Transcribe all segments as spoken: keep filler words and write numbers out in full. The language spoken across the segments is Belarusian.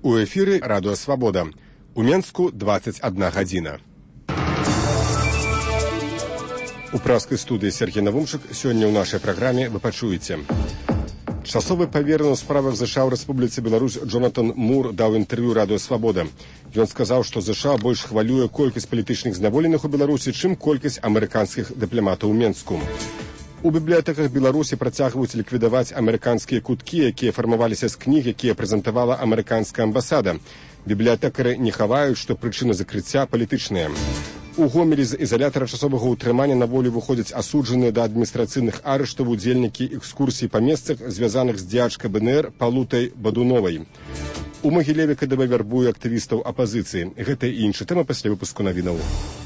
У эфіры Радыё Свабода. У Менску двадцать одна гадзіна. У праскай студыі Сергей Навумчык сёння ў нашай праграме вы пачуеце. Часовы павераны ў справах ЗША ў Рэспубліцы Беларусь Джонатан Мур даў інтэрв'ю Радыё Свабода. Ён сказаў, што ЗША больш хвалюе колькасць палітычных зняволеных у Беларусі, чым колькасць амерыканскіх дыпламатаў у Менску. У бібліятэках Беларусі працягваюць ліквідаваць амерыканскія куткі, якія фармаваліся з кніг, якія прэзентавала амерыканская амбасада. Бібліятэкары не хаваюць, што прычыны закрыцця палітычныя. У Гомелі з ізалятара часовага ўтрымання на волю выходзяць асуджаныя да адміністрацыйных арыштаў удзельнікі экскурсій па месцах, звязаных з дзеячкай БНР Палутай Бадуновай. У Магілеве КДБ вярбуе актывістаў апазіцыі. Гэта і іншы тэма пасля выпуску навінаў.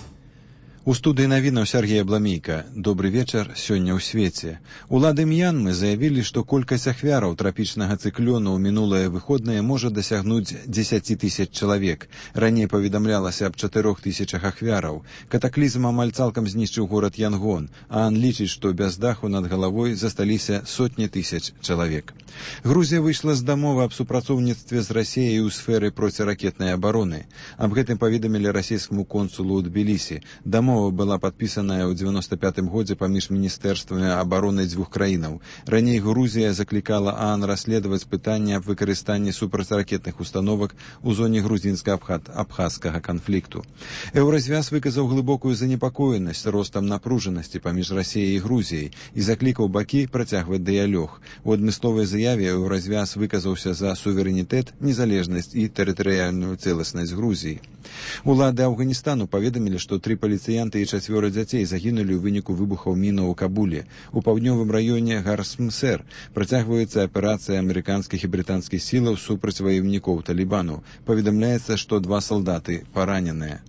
У студыі навінаў Сергей Абламейка. Добры вечар сёння ў свеце. Улады Мьянмы заявілі, што колькасць ахвяраў трапічнага цыклёну ў мінулыя выходныя можа дасягнуць дзесяць тысяч чалавек. Раней паведамлялася аб чатырох тысячах ахвяраў. Катаклізм амаль цалкам знішчыў горад Янгон, а Ан лічыць, што без даху над галавой засталіся сотні тысяч чалавек. Грузія выйшла з дамовы аб супрацоўніцтве з Расіяй у сферы проціракетнай абароны. Аб гэтым паведамілі расійскаму консулу ў Тбілісі. Дамова была падпісаная ў дзевяноста пятым годзе паміж міністэрствамі абароны дзвюх краінаў. Раней Грузія заклікала ААН расследаваць пытанне аб выкарыстанні супрацьракетных установак у зоне грузінска-абхазскага канфлікту. Еўразвяз выказаў глыбокую занепакоенасць ростам напружанасці паміж Расіяй і Грузіяй і заклікаў бакі працягваць дыялог. У адмысловай заяве Еўразвяз выказаўся за суверэнітэт, незалежнасць і тэрытарыяльную цэласнасць Грузіі. Улады Афганістану паведамілі, што тры паліцыянты і чацвёра дзяцей загінулі ў выніку выбухаў мінаў у Кабуле. У паўднёвым раёне Гарсмсер працягваецца аперацыя амерыканскіх і брытанскіх сілаў супраць ваёўнікоў Талібану. Паведамляецца, што два салдаты параненыя.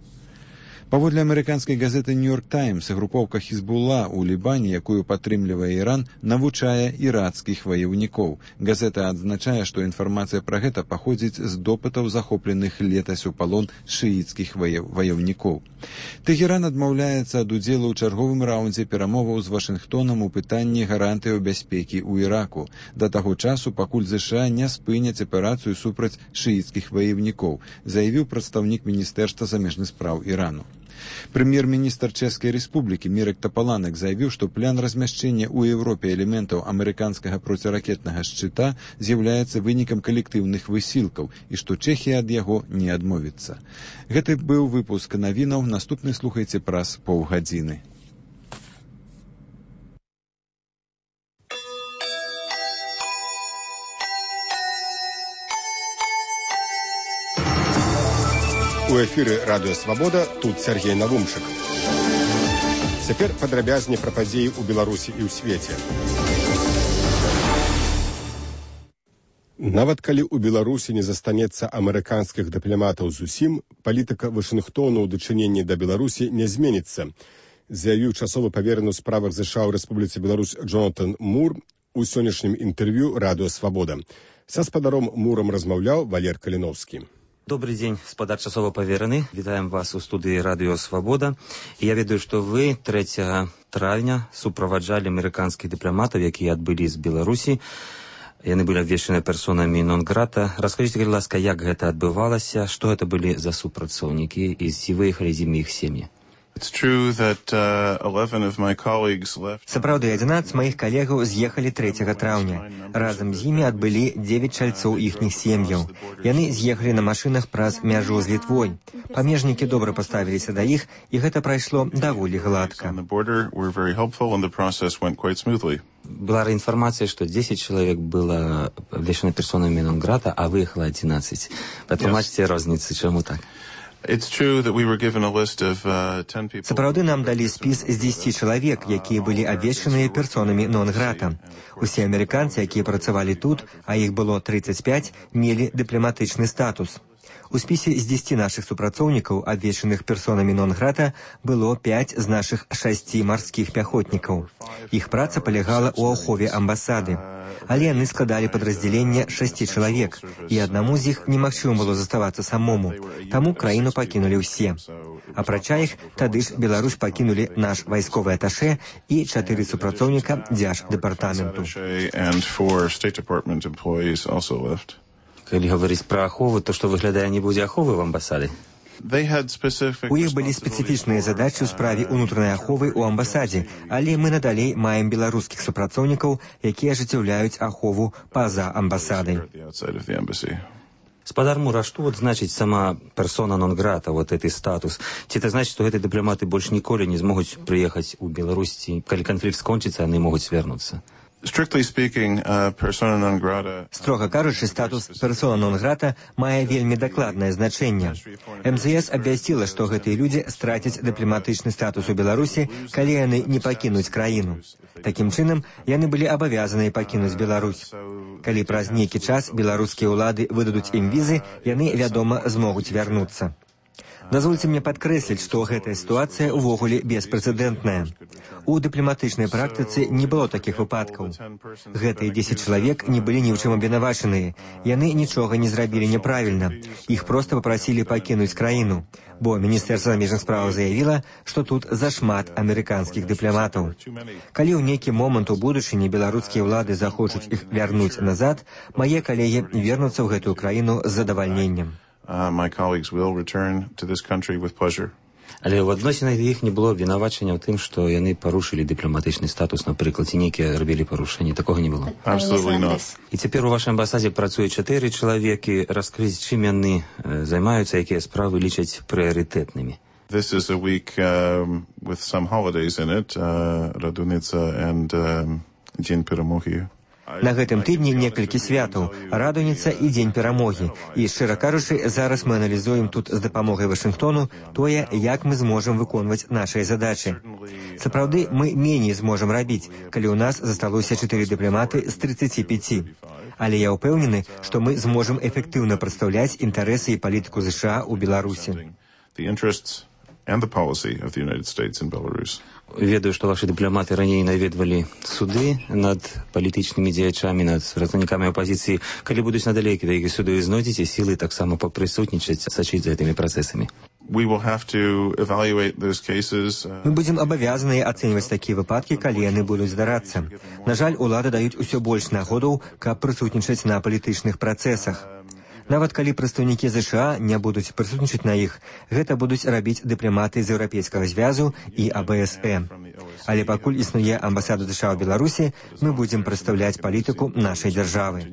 Паводле амерыканскай газеты «Нью-Йорк Таймс», групоўка Хізбулла ў Лібане, якую падтрымлівае Іран, навучае ірацкіх ваёўнікоў. Газета адзначае, што інфармацыя пра гэта паходзіць з допытаў захопленых летась у палон шыіцкіх ваёўнікоў. Тэгеран адмаўляецца ад удзелу ў чарговым раўндзе перамоваў з Вашынгтонам у пытанні гарантыяў бяспекі ў Іраку. Да таго часу, пакуль ЗША не спыняць аперацыю супраць шыіцкіх ваёўнікоў, заявіў прадстаўнік Міністэрства замежных спраў Ірану. Прэм'ер-міністр Чэшскай Рэспублікі Мірек Тапаланек заявіў, што план размяшчэння ў Еўропе элементаў амерыканскага проціракетнага шчыта з'яўляецца вынікам калектыўных высілкаў і што Чэхія ад яго не адмовіцца. Гэты быў выпуск навінаў, наступны слухайце праз паўгадзіны. У эфіры Радыё Свабода, тут Сергей Навумчык. Цяпер падрабязней пра падзеі ў Беларусі і ў свеце. Нават калі ў Беларусі не застанецца амерыканскіх дыпламатаў зусім, палітыка Вашынгтону ў дачыненні да Беларусі не зменіцца, заявіў часовы павераны ў справах ЗША ў Рэспубліцы Беларусь Джонатан Мур у сённяшнім інтэрв'ю Радыё Свабода. Са спадаром Мурам размаўляў Валер Каліновскі. Добрый день, спадар часова павераны. Вітаем вас у студыі Радыё Свабода. Я ведаю, што вы трэцяга траўня суправаджалі амерыканскіх дыпламатаў, якія адбылі з Беларусі. Яны былі абвешчаны персонамі нон-грата. Раскажыце, калі ласка, як гэта адбывалася, што гэта былі за супрацоўнікі і ці выехалі з імі іх сем'і? Сапраўды, адзінаццаць маіх калегаў з'ехалі трэцяга траўня. Разам з імі адбылі дзевяць чальцоў іхніх сем'яў. Яны з'ехалі на машынах праз мяжу з Літвой. Памежнікі добра паставіліся да іх, і гэта прайшло даволі гладка. Была інфармацыя, што дзесяць чалавек было абвешчана персонамі нон-грата, а выехала адзінаццаць. Патлумачце розніцы, чаму так? Сапраўды нам далі спіс з дзесяці чалавек, якія былі абвешчаныя персонамі нон-грата. Усе амерыканцы, якія працавалі тут, а іх было трыццаць пяць, мелі дыпламатычны статус. У спісе з дзесяці нашых супрацоўнікаў, абвешчаных персонамі нон-грата, было пяць з нашых шасці марскіх пяхотнікаў. Іх праца палягала ў ахове амбасады. Але яны складалі падраздзяленне шасці чалавек, і аднаму з іх немагчыма было заставацца самому, таму краіну пакінулі ўсе. Апрача іх, тады ж Беларусь пакінулі наш вайсковы аташэ і чатыры супрацоўніка дзярждэпартаменту. Калі гаварыць пра ахову, то што выглядае не будзе аховы в амбасады? У іх былі спецыфічныя задачы ў справе ўнутранай аховы ў амбасадзе, але мы надалей маем беларускіх супрацоўнікаў, якія ажыццяўляюць ахову па-за амбасадай. Спадар Мур, а што вот значыць сама персона нон-грата, вот гэты статус? Ці это значыць, што гэтыя дыпламаты больш ніколі не змогуць прыехаць у Беларусь, ці калі канфлікт скончыцца, яны могуць звярнуцца? Строга кажучы, статус персона нон-грата мае вельмі дакладнае значэнне. эм зэ эс абвясціла, што гэтыя людзі страцяць дыпламатычны статус у Беларусі, калі яны не пакінуць краіну. Такім чынам, яны былі абавязаныя пакінуць Беларусь. Калі праз нейкі час беларускія ўлады выдадуць ім візы, яны, вядома, змогуць вярнуцца. Дазвольце мне падкрэсліць, што гэтая сітуацыя ўвогуле беспрэцэдэнтная. У дыпламатычнай практыцы не было такіх выпадкаў. Гэтыя дзесяць чалавек не былі ні ў чым абвінавачаныя. Яны нічога не зрабілі няправільна. Іх проста папрасілі пакінуць краіну, бо Міністэрства замежных справаў заявіла, што тут зашмат амерыканскіх дыпламатаў. Калі ў нейкі момант у будучыні беларускія ўлады захочуць іх вярнуць назад, мае калегі вернуцца ў гэтую краіну з задавальненнем. Uh, my colleagues will return to this country with pleasure. Але ў адносінах іх не было абвінавачання ў тым, што яны парушылі дыпламатычны статус, напрыклад, ці нейкія рабілі парушэнні. Такога не было. Absolutely not. І цяпер у вашай амбасадзе працуе чатыры чалавекі. Раскрыць, чым яны э, займаюцца, якія справы лічаць прыярытэтнымі. This is a week um, with some holidays in it, uh, Радуніца and um, Дзень перамогі. На гэтым тыдні некалькі святаў, Радуніца і Дзень перамогі. І, шчыра кажучы, зараз мы аналізуем тут з дапамогай Вашынгтону тое, як мы зможам выконваць нашыя задачы. Сапраўды, мы меней зможам рабіць, калі ў нас засталося чатыры дыпламаты з трыццаці пяці. Але я ўпэўнены, што мы зможам эфектыўна прадстаўляць інтарэсы і палітыку ЗША ў Беларусі. And the policy of the United States in Belarus. Ведаю, што ваши дыпламаты раней наведвалі суды над палітычнымі дзеячамі, над прадстаўнікамі апазіцыі. Калі будуць надалей такія суды, знойдзеце сілы таксама папрысутнічаць, сачыць за гэтымі працэсамі? We will have to evaluate those cases. Мы будзем абавязаныя ацэньваць такія выпадкі, калі яны будуць здарацца. На жаль, улады даюць усё больш нагодаў, каб прысутнічаць на палітычных працэсах. Нават калі прадстаўнікі ЗША не будуць прысутнічаць на іх, гэта будуць рабіць дыпламаты з Еўрапейскага звязу і А Б С Э. Але пакуль існуе амбасада ЗША ў Беларусі, мы будзем прадстаўляць палітыку нашай дзяржавы.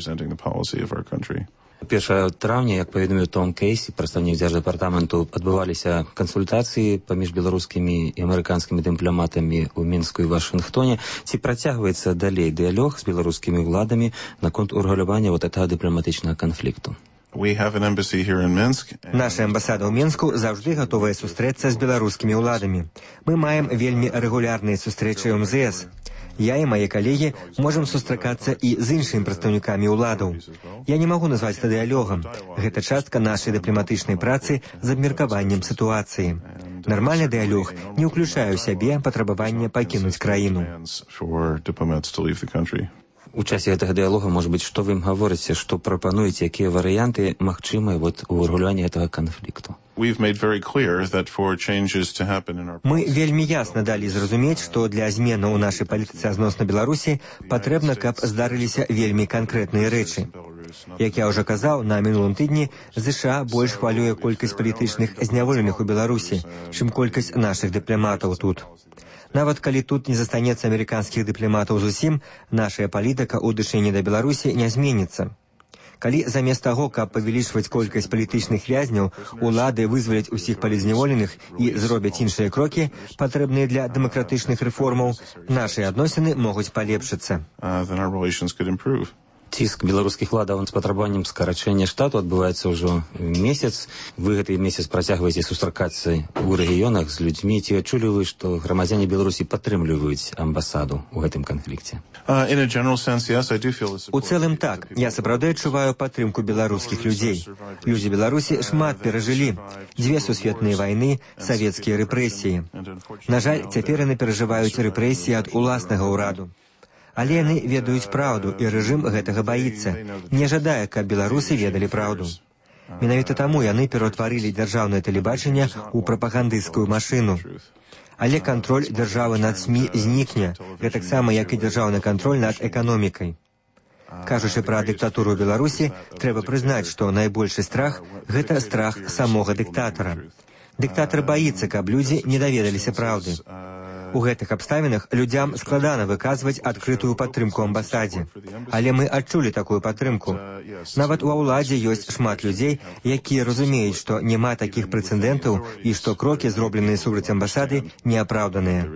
першага траўня, як паведаміў Том Кейсі, прадстаўнік дзярждэпартаменту, адбываліся кансультацыі паміж беларускімі і амерыканскімі дыпламатамі ў Мінску і Вашынгтоне. Ці працягваецца далей дыялог з беларускімі ўладамі наконт урэгулявання вот этого дыпламатычнага канфлікту? Наша амбасада ў Мінску заўжды гатовая сустрэцца з беларускімі ўладамі. Мы маем вельмі рэгулярныя сустрэчы ў эм зэ эс. Я і мае калегі можам сустракацца і з іншымі прадстаўнікамі ўладаў. Я не магу назваць гэта дыялогам. Гэта частка нашай дыпламатычнай працы з абмеркаваннем сітуацыі. Нармальны дыялог не ўключае ў сябе патрабаванне пакінуць краіну. У часе гэтага дыялога, можа быць, што вы ім гаворыце, што прапануеце, якія варыянты магчымыя вот у урэгуляванні гэтага канфлікту? Мы вельмі ясна далі зразумець, што для зменаў у нашай палітыцы адносна Беларусі патрэбна, каб здарыліся вельмі канкрэтныя рэчы. Як я ўжо казаў, на мінулым тыдні ЗША больш хвалюе колькасць палітычных зняволеных у Беларусі, чым колькасць нашых дыпламатаў тут. Нават калі тут не застанецца амерыканскіх дыпламатаў зусім, нашая палітыка ў дачыненні да Беларусі не зменіцца. Калі замест таго, каб павялічваць колькасць палітычных вязняў, улады вызваляць усіх палітзняволеных і зробяць іншыя крокі, патрэбныя для дэмакратычных рэформаў, нашыя адносіны могуць палепшыцца. Ціск беларускіх уладаў з патрабаваннем скарачэння штату адбываецца ўжо месяц. Вы гэты месяц працягваеце сустракацца ў рэгіёнах з людзьмі. Ці адчулі вы, што грамадзяне Беларусі падтрымліваюць амбасаду ў гэтым канфлікце? У цэлым так. Я сапраўды адчуваю падтрымку беларускіх людзей. Людзі Беларусі шмат перажылі. Дзве сусветныя вайны, савецкія рэпрэсіі. На жаль, цяпер яны перажываюць рэпрэсіі ад уласнага ўраду. Але яны ведаюць праўду, і рэжым гэтага баіцца, не жадае, каб беларусы ведалі праўду. Менавіта таму яны пераўтварылі дзяржаўнае тэлебачанне ў прапагандысцкую машыну. Але кантроль дзяржавы над СМІ знікне, гэтаксама, як і дзяржаўны кантроль над эканомікай. Кажучы пра дыктатуру Беларусі, трэба прызнаць, што найбольшы страх – гэта страх самога дыктатара. Дыктатар баіцца, каб людзі не даведаліся праўды. У гэтых абставінах людзям складана выказваць адкрытую падтрымку амбасадзе. Але мы адчулі такую падтрымку. Нават у ўладзе ёсць шмат людзей, якія разумеюць, што няма такіх прэцэдэнтаў і што крокі, зробленыя супраць амбасады, неапраўданыя.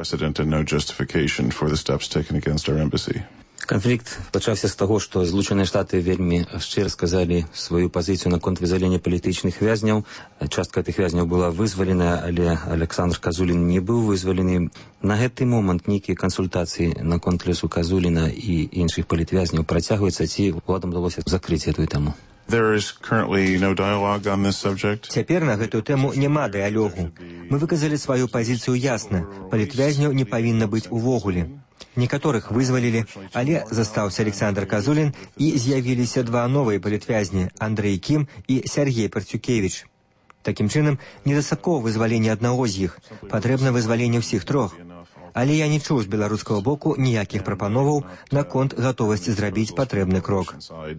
Канфлікт пачаўся з таго, што Злучаныя Штаты вельмі шчыра сказалі сваю пазіцыю наконт вызвалення палітычных вязняў. Частка гэтых вязняў была вызвалена, але Александр Казулін не быў вызвалены. На гэты момант нейкія кансультацыі наконт лёсу Казуліна і іншых палітвязняў працягваюцца, ці ўладам удалося закрыць гэтую тэму? Цяпер на гэтую тэму няма дыялогу. Мы выказалі сваю пазіцыю ясна. Палітвязняў не павінна быць увогуле. Некаторых вызвалілі, але застаўся Александр Казулін і з'явіліся два новыя палітвязні – Андрэй Кім і Сяргей Парцюкевіч. Такім чынам, недастаткова вызвалення аднаго з іх, патрэбна вызваленне ўсіх трох. Але я не чуў з беларускага боку ніякіх прапановаў наконт гатовасці зрабіць патрэбны крок.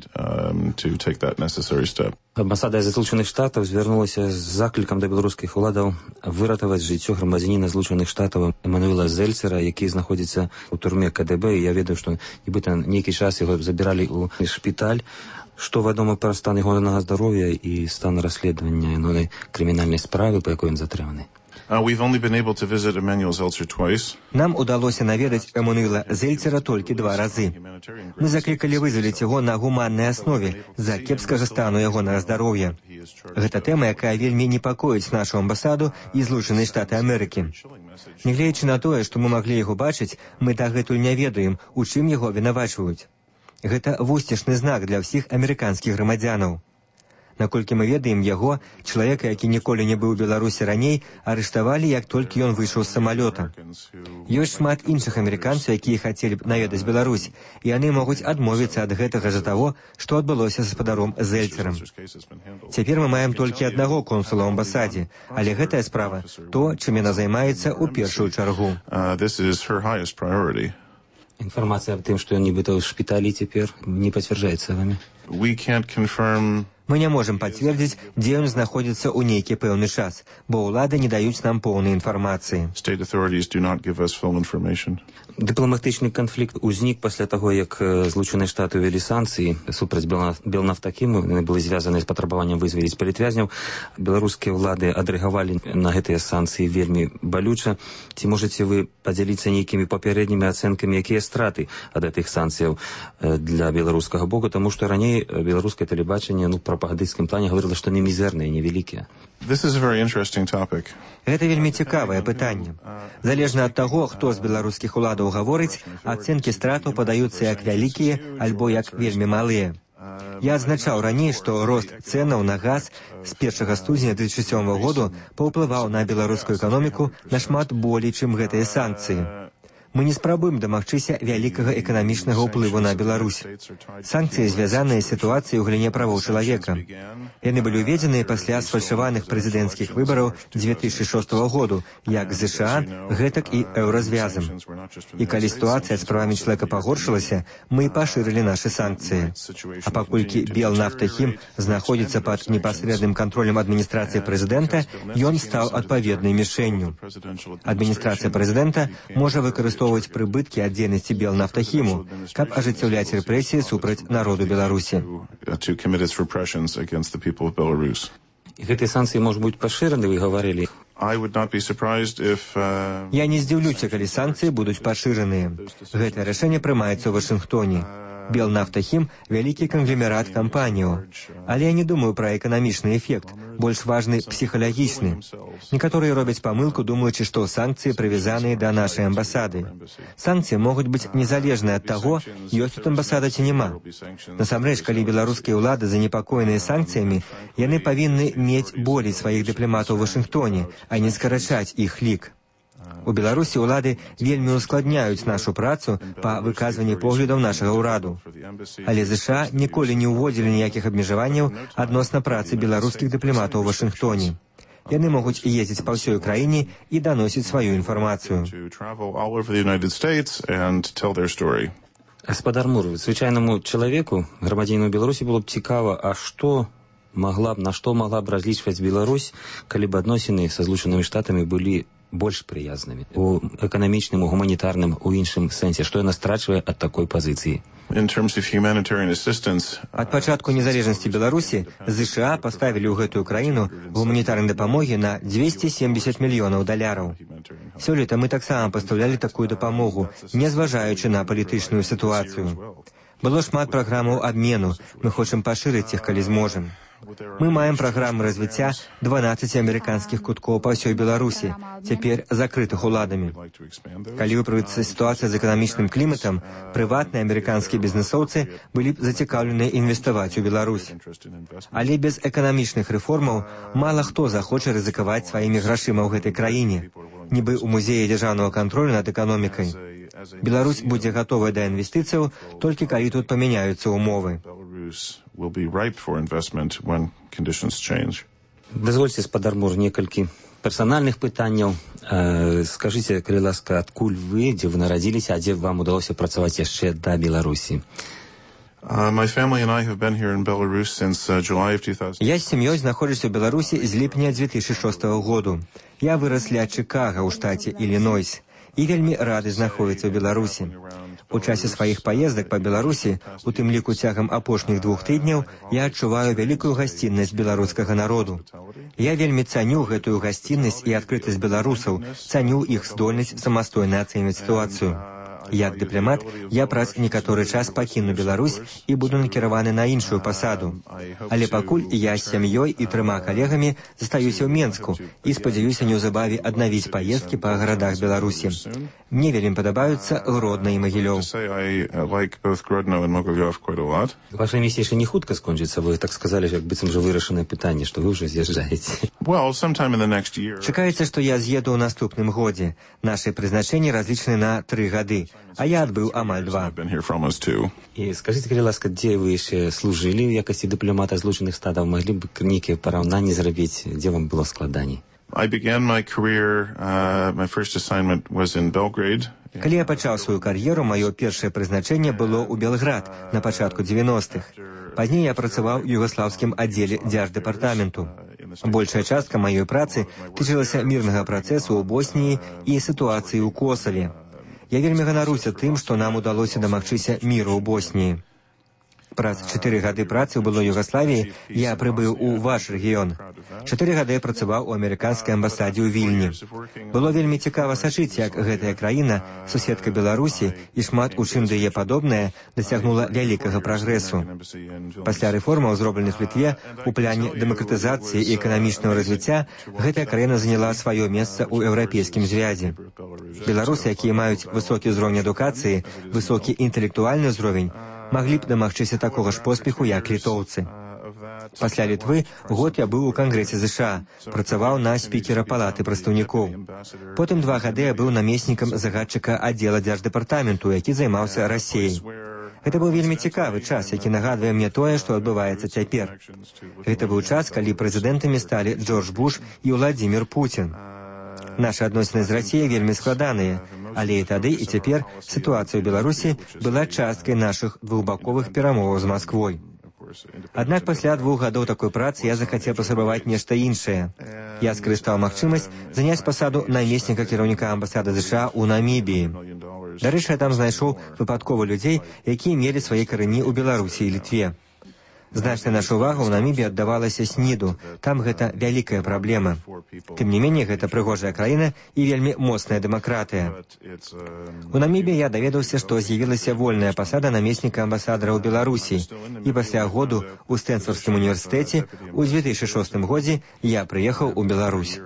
Амбасада Злучаных Штатаў звярнулася з заклікам да беларускіх уладаў выратаваць жыццё грамадзяніна Злучаных Штатаў Эмануэла Зельцера, які знаходзіцца ў турме ка дэ бэ. Я ведаю, што нібыта нейкі час яго забіралі ў шпіталь. Што вядома пра стан ягонага здароўя і стан расследавання новай крымінальнай справы, па якой ён затрыманы? Uh, we've only been able to visit Emmanuel Zeltser twice. Нам удалося наведаць Эмануэла Зельцера толькі два разы. Мы заклікалі вызваліць яго на гуманнай аснове з-за кепскага стану ягонага здароўя. Гэта тэма, якая вельмі непакоіць нашу амбасаду і Злучаныя Штаты Амерыкі. Нягледзячы на тое, што мы маглі яго бачыць, мы дагэтуль не ведаем, у чым яго вінавачваюць. Гэта вусцішны знак для ўсіх амерыканскіх грамадзянаў. Наколькі мы ведаем яго, чалавека, які ніколі не быў у Беларусі раней, арыштавалі, як толькі ён выйшаў з самалёта. Ёсць шмат іншых амерыканцаў, якія хацелі б наведаць Беларусь, і яны могуць адмовіцца ад гэтага за таго, што адбылося з гаспадаром Зельцерам. Цяпер мы маем толькі аднаго консула ў амбасадзе, але гэтая справа – то, чым яна займаецца ў першую чаргу. Інфармацыя аб тым, што ён нібыта ў шпіталі цяпер, не пацвярджаецца вамі? Мы не можам пацвердзіць, дзе ён знаходзіцца ў нейкі пэўны час, бо ўлады не даюць нам поўнай інфармацыі. Дыпламатычны канфлікт узнік пасля таго, як Злучаныя Штаты ўвялі санкцыі супраць Белнафтахіму, яны былі звязаны з патрабаваннем вызваліць палітвязняў. Беларускія ўлады адрэагавалі на гэтыя санкцыі вельмі балюча. Ці можаце вы падзяліцца нейкімі папярэднімі ацэнкамі, якія страты ад гэтых санкцыяў для беларускага боку, таму што раней беларускае тэлебачанне, ну, прапагандысцкім плане гаварыла, што не мізэрныя, невялікія. Гэта вельмі цікавае пытанне. Залежна ад таго, хто з беларускіх уладаў гаворыць, ацэнкі стратаў падаюцца як вялікія альбо як вельмі малыя. Я адзначаў раней, што рост цэнаў на газ з першага студзеня две тысячи сёмага году паўплываў на беларускую эканоміку нашмат болей, чым гэтыя санкцыі. Мы не спрабуем дамагчыся вялікага эканамічнага ўплыву на Беларусь. Санкцыі звязаныя з сітуацыяй у галіне правоў чалавека. Яны былі ўведзеныя пасля сфальшаваных прэзідэнцкіх выбараў две тысячи шостага году, як ЗША, гэтак і еўразвязам. І калі сітуацыя з правамі чалавека пагоршылася, мы пашырылі нашы санкцыі. А паколькі Белнафтахім знаходзіцца пад непасрэдным кантролем адміністрацыі прэзідэнта, ён стаў адпаведнай мішэнню. Адміністрацыя прэзідэнта можа выкарыстоўваць прыбыткі ад дзейнасці Белнафтахіму, каб ажыццяўляць рэпрэсіі супраць народу Беларусі. І гэтыя санкцыі можа быць пашыраны, вы гаварылі? Я не здзіўлюся, калі санкцыі будуць пашыраныя. Гэтае рашэнне прымаецца ў Вашынгтоне. Белнафтахім – вялікі кангломерат кампаніяў. Але я не думаю пра эканамічны эфект, больш важны псіхалагічны. Некаторыя робяць памылку, думаючы, што санкцыі прывязаныя да нашай амбасады. Санкцыі могуць быць незалежныя ад таго, ёсць тут амбасада ці няма. Насамрэч, калі беларускія ўлады занепакоеныя санкцыямі, яны павінны мець болей сваіх дыпламатаў у Вашынгтоне, а не скарачаць іх лік. У Беларусі ўлады вельмі ускладняюць нашу працу па выказванні поглядаў нашага ўраду. Але ЗША ніколі не ўводзілі ніякіх абмежаванняў адносна працы беларускіх дыпламатаў у Вашынгтоне. Яны могуць ездзіць па ўсёй краіне і даносіць сваю інфармацыю. Гаспадар Мур, звычайнаму чалавеку, грамадзяніну Беларусі, было б цікава, а што могла б, на што могла б разлічваць Беларусь, калі б адносіны са Злучанымі Штатамі былі больш прыязнымі у эканамічным, у гуманітарным, у іншым сэнсе, што яна страчвае ад такой пазіцыі? Ад пачатку незалежнасці Беларусі ЗША паставілі ў гэтую краіну гуманітарнай дапамогі на дзвесце семдзесят мільёнаў даляраў. Сёлета мы таксама пастаўлялі такую дапамогу, не зважаючы на палітычную сітуацыю. Было шмат праграмаў абмену, мы хочам пашырыць іх, калі зможам. Мы маем праграмы развіцця дванаццаці амерыканскіх куткоў па ўсёй Беларусі, цяпер закрытых уладамі. Калі выправіцца сітуацыя з эканамічным кліматам, прыватныя амерыканскія бізнесоўцы былі б зацікаўлены інвеставаць у Беларусь. Але без эканамічных рэформаў мала хто захоча рызыкаваць сваімі грашыма ў гэтай краіне, нібы ў музеі дзяржаўнага кантролю над эканомікай. Беларусь будзе гатовая да інвестыцыяў толькі калі тут памяняюцца умовы. Дазвольце, гаспадар Мур, некалькі персанальных пытанняў. Э, скажыце, калі ласка, адкуль вы, дзе вы нарадзіліся, а дзе вам удалося працаваць яшчэ да Беларусі? Я з сям'ёй знаходжуся ў Беларусі з ліпня две тысячы шостага году. Я вырас ля Чикага ў штаце Іллінойс і вельмі рады знаходзіцца ў Беларусі. У часе сваіх паездак па Беларусі, у тым ліку цягам апошніх двух тыдняў, я адчуваю вялікую гасціннасць беларускага народу. Я вельмі цаню гэтую гасціннасць і адкрытасць беларусаў, цаню іх здольнасць самастойна ацэньваць сітуацыю. Як дыпламат, я праз некаторы час пакіну Беларусь і буду накіраваны на іншую пасаду. Але пакуль я з сям'ёй і трыма калегамі застаюся ў Менску і спадзяюся неўзабаве аднавіць паездкі па гарадах Беларусі. Мне вельмі падабаюцца Гродна і Магілёў. Ваша місія яшчэ не хутка скончыцца, вы так сказалі, як быццам жа вырашанае пытанне, што вы ўжо з'язджаеце. Чакаецца, што я з'еду ў наступным годзе. Нашы прызначэнні разлічаны на тры гады, а я адбыў амаль два. І скажыце, калі ласка, дзе вы яшчэ служылі ў якасці дыпламата Злучаных Штатаў? Маглі б нейкія параўнанні зрабіць, дзе вам было складаней? I began my career, uh, my first assignment was in Belgrade. Калі я пачаў сваю кар'еру, маё першае прызначэнне было ў Белград на пачатку дзевяностых. Пазней я працаваў у югаслаўскім аддзеле дзярждэпартаменту. Большая частка маёй працы тычылася мірнага працэсу ў Босніі і сітуацыі ў Косаве. Я вельмі ганаруся тым, што нам удалося дамагчыся міру ў Босніі. Праз чатыры гады працы ў былой Югаславіі я прыбыў у ваш рэгіён. Чатыры гады я працаваў у амерыканскай амбасадзе ў Вільні. Было вельмі цікава сачыць, як гэтая краіна, суседка Беларусі і шмат у чым да яе падобная, дасягнула вялікага прагрэсу. Пасля рэформаў, зробленых в Літве, у плане дэмакратызацыі і эканамічнага развіцця, гэтая краіна заняла сваё месца ў еўрапейскім звязе. Беларусы, якія маюць высокі ўзровень адукацыі, высокі інтэлектуальны ўзровень, маглі б дамагчыся такога ж поспеху, як літоўцы. Пасля Літвы год я быў у Кангрэсе ЗША, працаваў на спікера палаты прадстаўнікоў. Потым два гады я быў намеснікам загадчыка аддзела дзярждэпартаменту, які займаўся Расіяй. Гэта быў вельмі цікавы час, які нагадвае мне тое, што адбываецца цяпер. Гэта быў час, калі прэзідэнтамі сталі Джордж Буш і Владзімір Пуцін. Нашы адносіны з Расіяй вельмі складаныя, але і тады, і цяпер сітуацыя ў Беларусі была часткай нашых двухбаковых перамоваў з Масквой. Аднак пасля двух гадоў такой працы я захацеў паспрабаваць нешта іншае. Я скарыстаў магчымасць заняць пасаду намесніка кіраўніка амбасады ЗША ў Намібіі. Дарэчы, я там знайшоў выпадкова людзей, якія мелі свае карані ў Беларусі і Літве. Значная наша ўвага ў Намібіі аддавалася СНІДу. Там гэта вялікая праблема. Тым не меней, гэта прыгожая краіна і вельмі моцная дэмакратыя. У Намібіі я даведаўся, што з'явілася вольная пасада намесніка амбасадара ў Беларусі. І пасля году ў Стэнфордскім універсітэце ў две тысячы шостым годзе я прыехаў у Беларусь.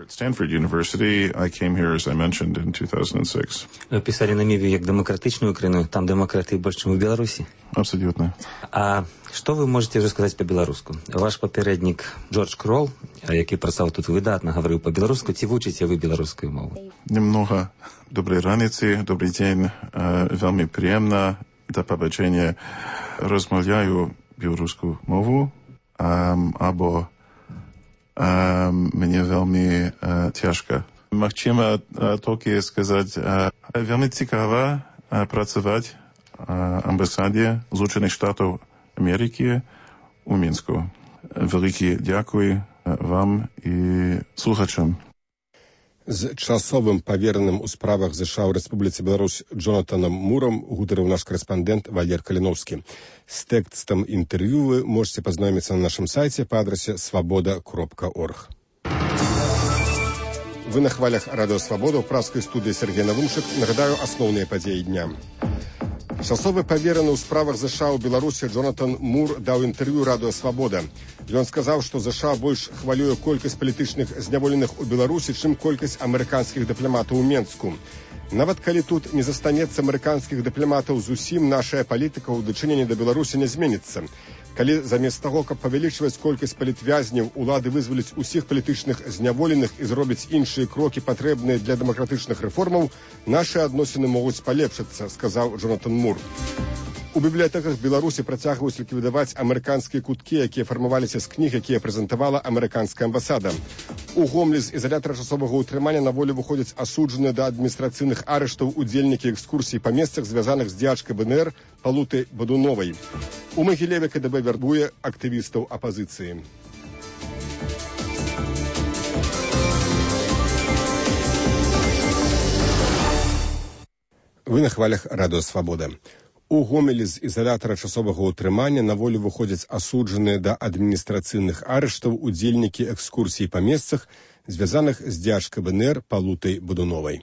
Вы пісалі Намібію як дэмакратычную краіну, там дэмакраты больш, чым у Беларусі? Абсолютно. А што вы можете расказаць па-беларуску? Ваш папярэднік Джордж Крол, які працаваў тут, выдатна гаварыў па-беларуску, ці вучыце вы беларускую мову? Немного. Добрай раніцы, добрый дзень. Вельмі прыемна, да пабачэння. Размаўляю беларускую мову, або мне вельмі цяжка. Магчыма толькі сказаць, вельмі цікава працаваць амбасаді Злучених Штатів Америки у Мінську. Велике дякую вам і слухачам. З часовим паверенным у справах ЗША ў Рэспубліцы Беларусь Джонатанам Мурам гутарыў наш корэспандэнт Валер Каліновскі. З тэкстам інтэрв'ю вы можете пазнаёміцца на нашым сайце па адрасе свабода кропка орг. Вы на хвалях Радыё Свабода ў пражскай студыі Сергей Навумшык. Нагадаю асноўныя падзеі дня. Часовы павераны ў справах ЗША ў Беларусі Джонатан Мур даў інтэрв'ю Радыё Свабода. Ён сказаў, што ЗША больш хвалюе колькасць палітычных зняволеных у Беларусі, чым колькасць амерыканскіх дыпламатаў у Менску. Нават калі тут не застанецца амерыканскіх дыпламатаў зусім, нашая палітыка ў дачыненні да Беларусі не зменіцца. Калі замест таго, каб павялічваць колькасць палітвязняў, улады вызваляць усіх палітычных зняволеных і зробяць іншыя крокі, патрэбныя для дэмакратычных рэформаў, нашы адносіны могуць палепшыцца, сказаў Джонатан Мур. У бібліятэках Беларусі працягваюць ліквідаваць амерыканскія куткі, якія фармаваліся з кніг, якія прэзентавала амерыканская амбасада. У Гомлі з ізалятара часовага ўтрымання на волю выходзяць асуджаныя да адміністрацыйных арыштаў удзельнікі экскурсій па месцах, звязаных з дзеячкай БНР Палутай Бадуновай. У Магілеве КДБ вярбуе актывістаў апазіцыі. Вы на хвалях Радыё Свабода. У Гомелі з ізалятара часовага ўтрымання на волю выходзяць асуджаныя да адміністрацыйных арыштаў удзельнікі экскурсій па месцах, звязаных з дзеячкай БНР Палутай Бадуновай.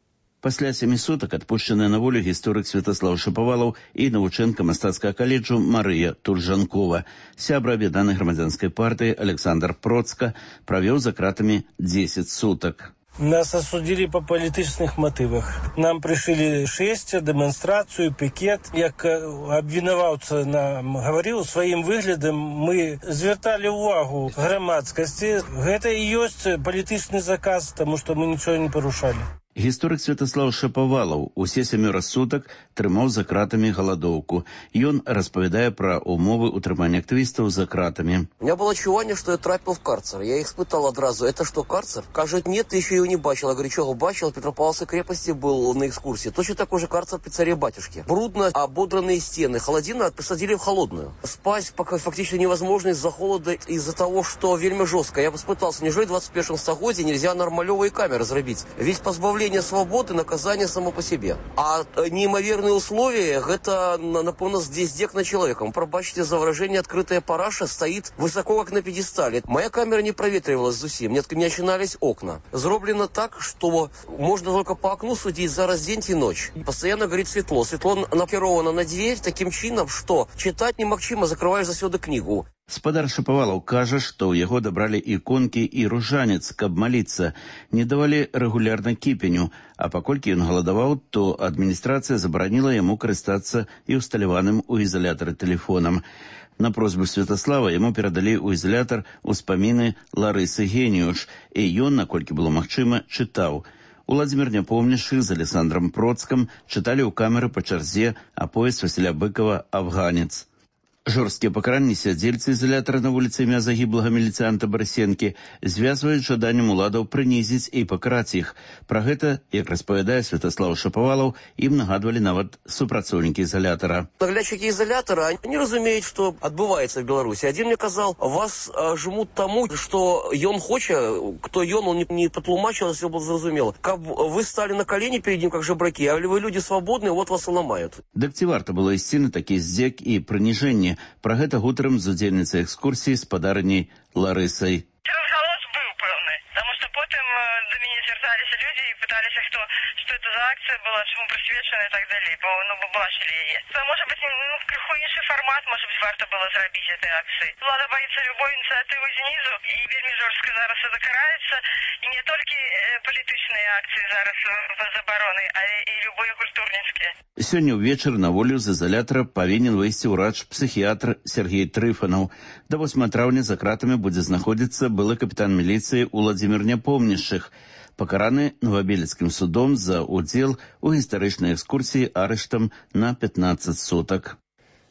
Пасля сямі сутак адпушчаная на волю гісторык Святаслаў Шапавалаў і навучэнка мастацкага каледжу Марыя Туржанкова. Сябра аб'яднанай грамадзянскай партыі Александр Процка правёў за кратамі дзесяць сутак. Нас осудили по політичних мотивах. Нам пришили шестя, демонстрацію, пікет. Як обвинувавця нам говорив, своїм виглядом ми звертали увагу громадськості. Це і є політичний заказ, тому що ми нічого не порушали. Гісторык Святаслаў Шапавалаў усе сямёра сутак трымаў за кратамі галадоўку. Ён распавядае пра умовы утрымання актывістаў за кратамі. У меня было ощущение, что я трапил в карцер. Я их испытал одразу. Это что, карцер? Кажет, нет, ты еще его не бачил. Я говорю, чего бачил? В Петропавловской крепости был на экскурсии. Точно такой же карцер при царе-батюшке. Брудно ободранные стены. Холодину посадили в холодную. Спать пока фактически невозможно из-за холода, из-за того, что вельми жестко. Я испытался, неужели в двадцать первом стагодзе нельзя нормалевые камеры зрабіць? Ведь позбавление свободы, наказание само по себе. А неимоверные условия, это, напомню, здесь дек над человеком. Пробачьте за выражение, открытая параша стоит высоко, как на пьедестале. Моя камера не проветривалась зусім, не начинались окна. Зроблено так, что можно только по окну судить зараз день и ночь. Постоянно горит светло. Светло накировано на дверь таким чином, что читать немагчыма, закрываешь засюда книгу. Спадар Шапавалаў кажа, што ў яго дабралі іконкі і ружанец, каб маліцца. Не давалі рэгулярна кіпеню, а паколькі ён галадаваў, то адміністрацыя забараніла яму карыстацца і усталяваным у ізалятары тэлефонам. На просьбу Святаслава яму перадалі ў ізалятар успаміны Ларысы Геніюш, і ён, наколькі было магчыма, чытаў. Уладзімір Няпомнішчык з Александром Процкам чыталі ў камеры па чарзе аповесць Васіля Быкова «Афганец». Жорсткія пакаранні сядзельцы ізалятара на вуліцы імя загіблага міліцыянта Барысенкі звязваюць жаданнем уладаў прынізіць і пакараць іх. Пра гэта, як распавядае Святаслаў Шапавалаў, ім нагадвалі нават супрацоўнікі ізалятара. Наглядчики изолятора не разумеют, что отбывается в Беларуси. Один мне казал, вас а, жмут тому, что ён хоча, кто ён, он не, не потлумачил, все было зразумело. Как вы стали на колени перед ним, как жебраки, а вы люди свободные, вот вас и ломают. Дык ці варта было ісці на такі здзек і прыніжэнне? Пра гэта гутарам з удзельніцай экскурсіі спадарняй Ларысай. Разговор был пэўны, потому что потым до меня звярталіся люди и пытались, кто, что это за акция была, чему присвечена и так далее. Ну, бачили яе. Может быть, ну, крыху іншы формат, может быть, варта было зрабіць этой акции. Влада боится любой инициативы снизу, и вельмі жорстка зараз это караецца. И не только э, палітычныя акции зараз забароны, а и любые культурніцкія. Сёння ўвечары на волю з ізалятара павінен выйсці ўрач-псіхіятр Сергей Трыфанаў. Да восьмага траўня за кратамі будзе знаходзіцца былы капітан міліцыі Уладзімір Няпомнішчык, пакараны Новабелецкім судом за ўдзел у гістарычнай экскурсіі арыштам на пятнаццаць сутак.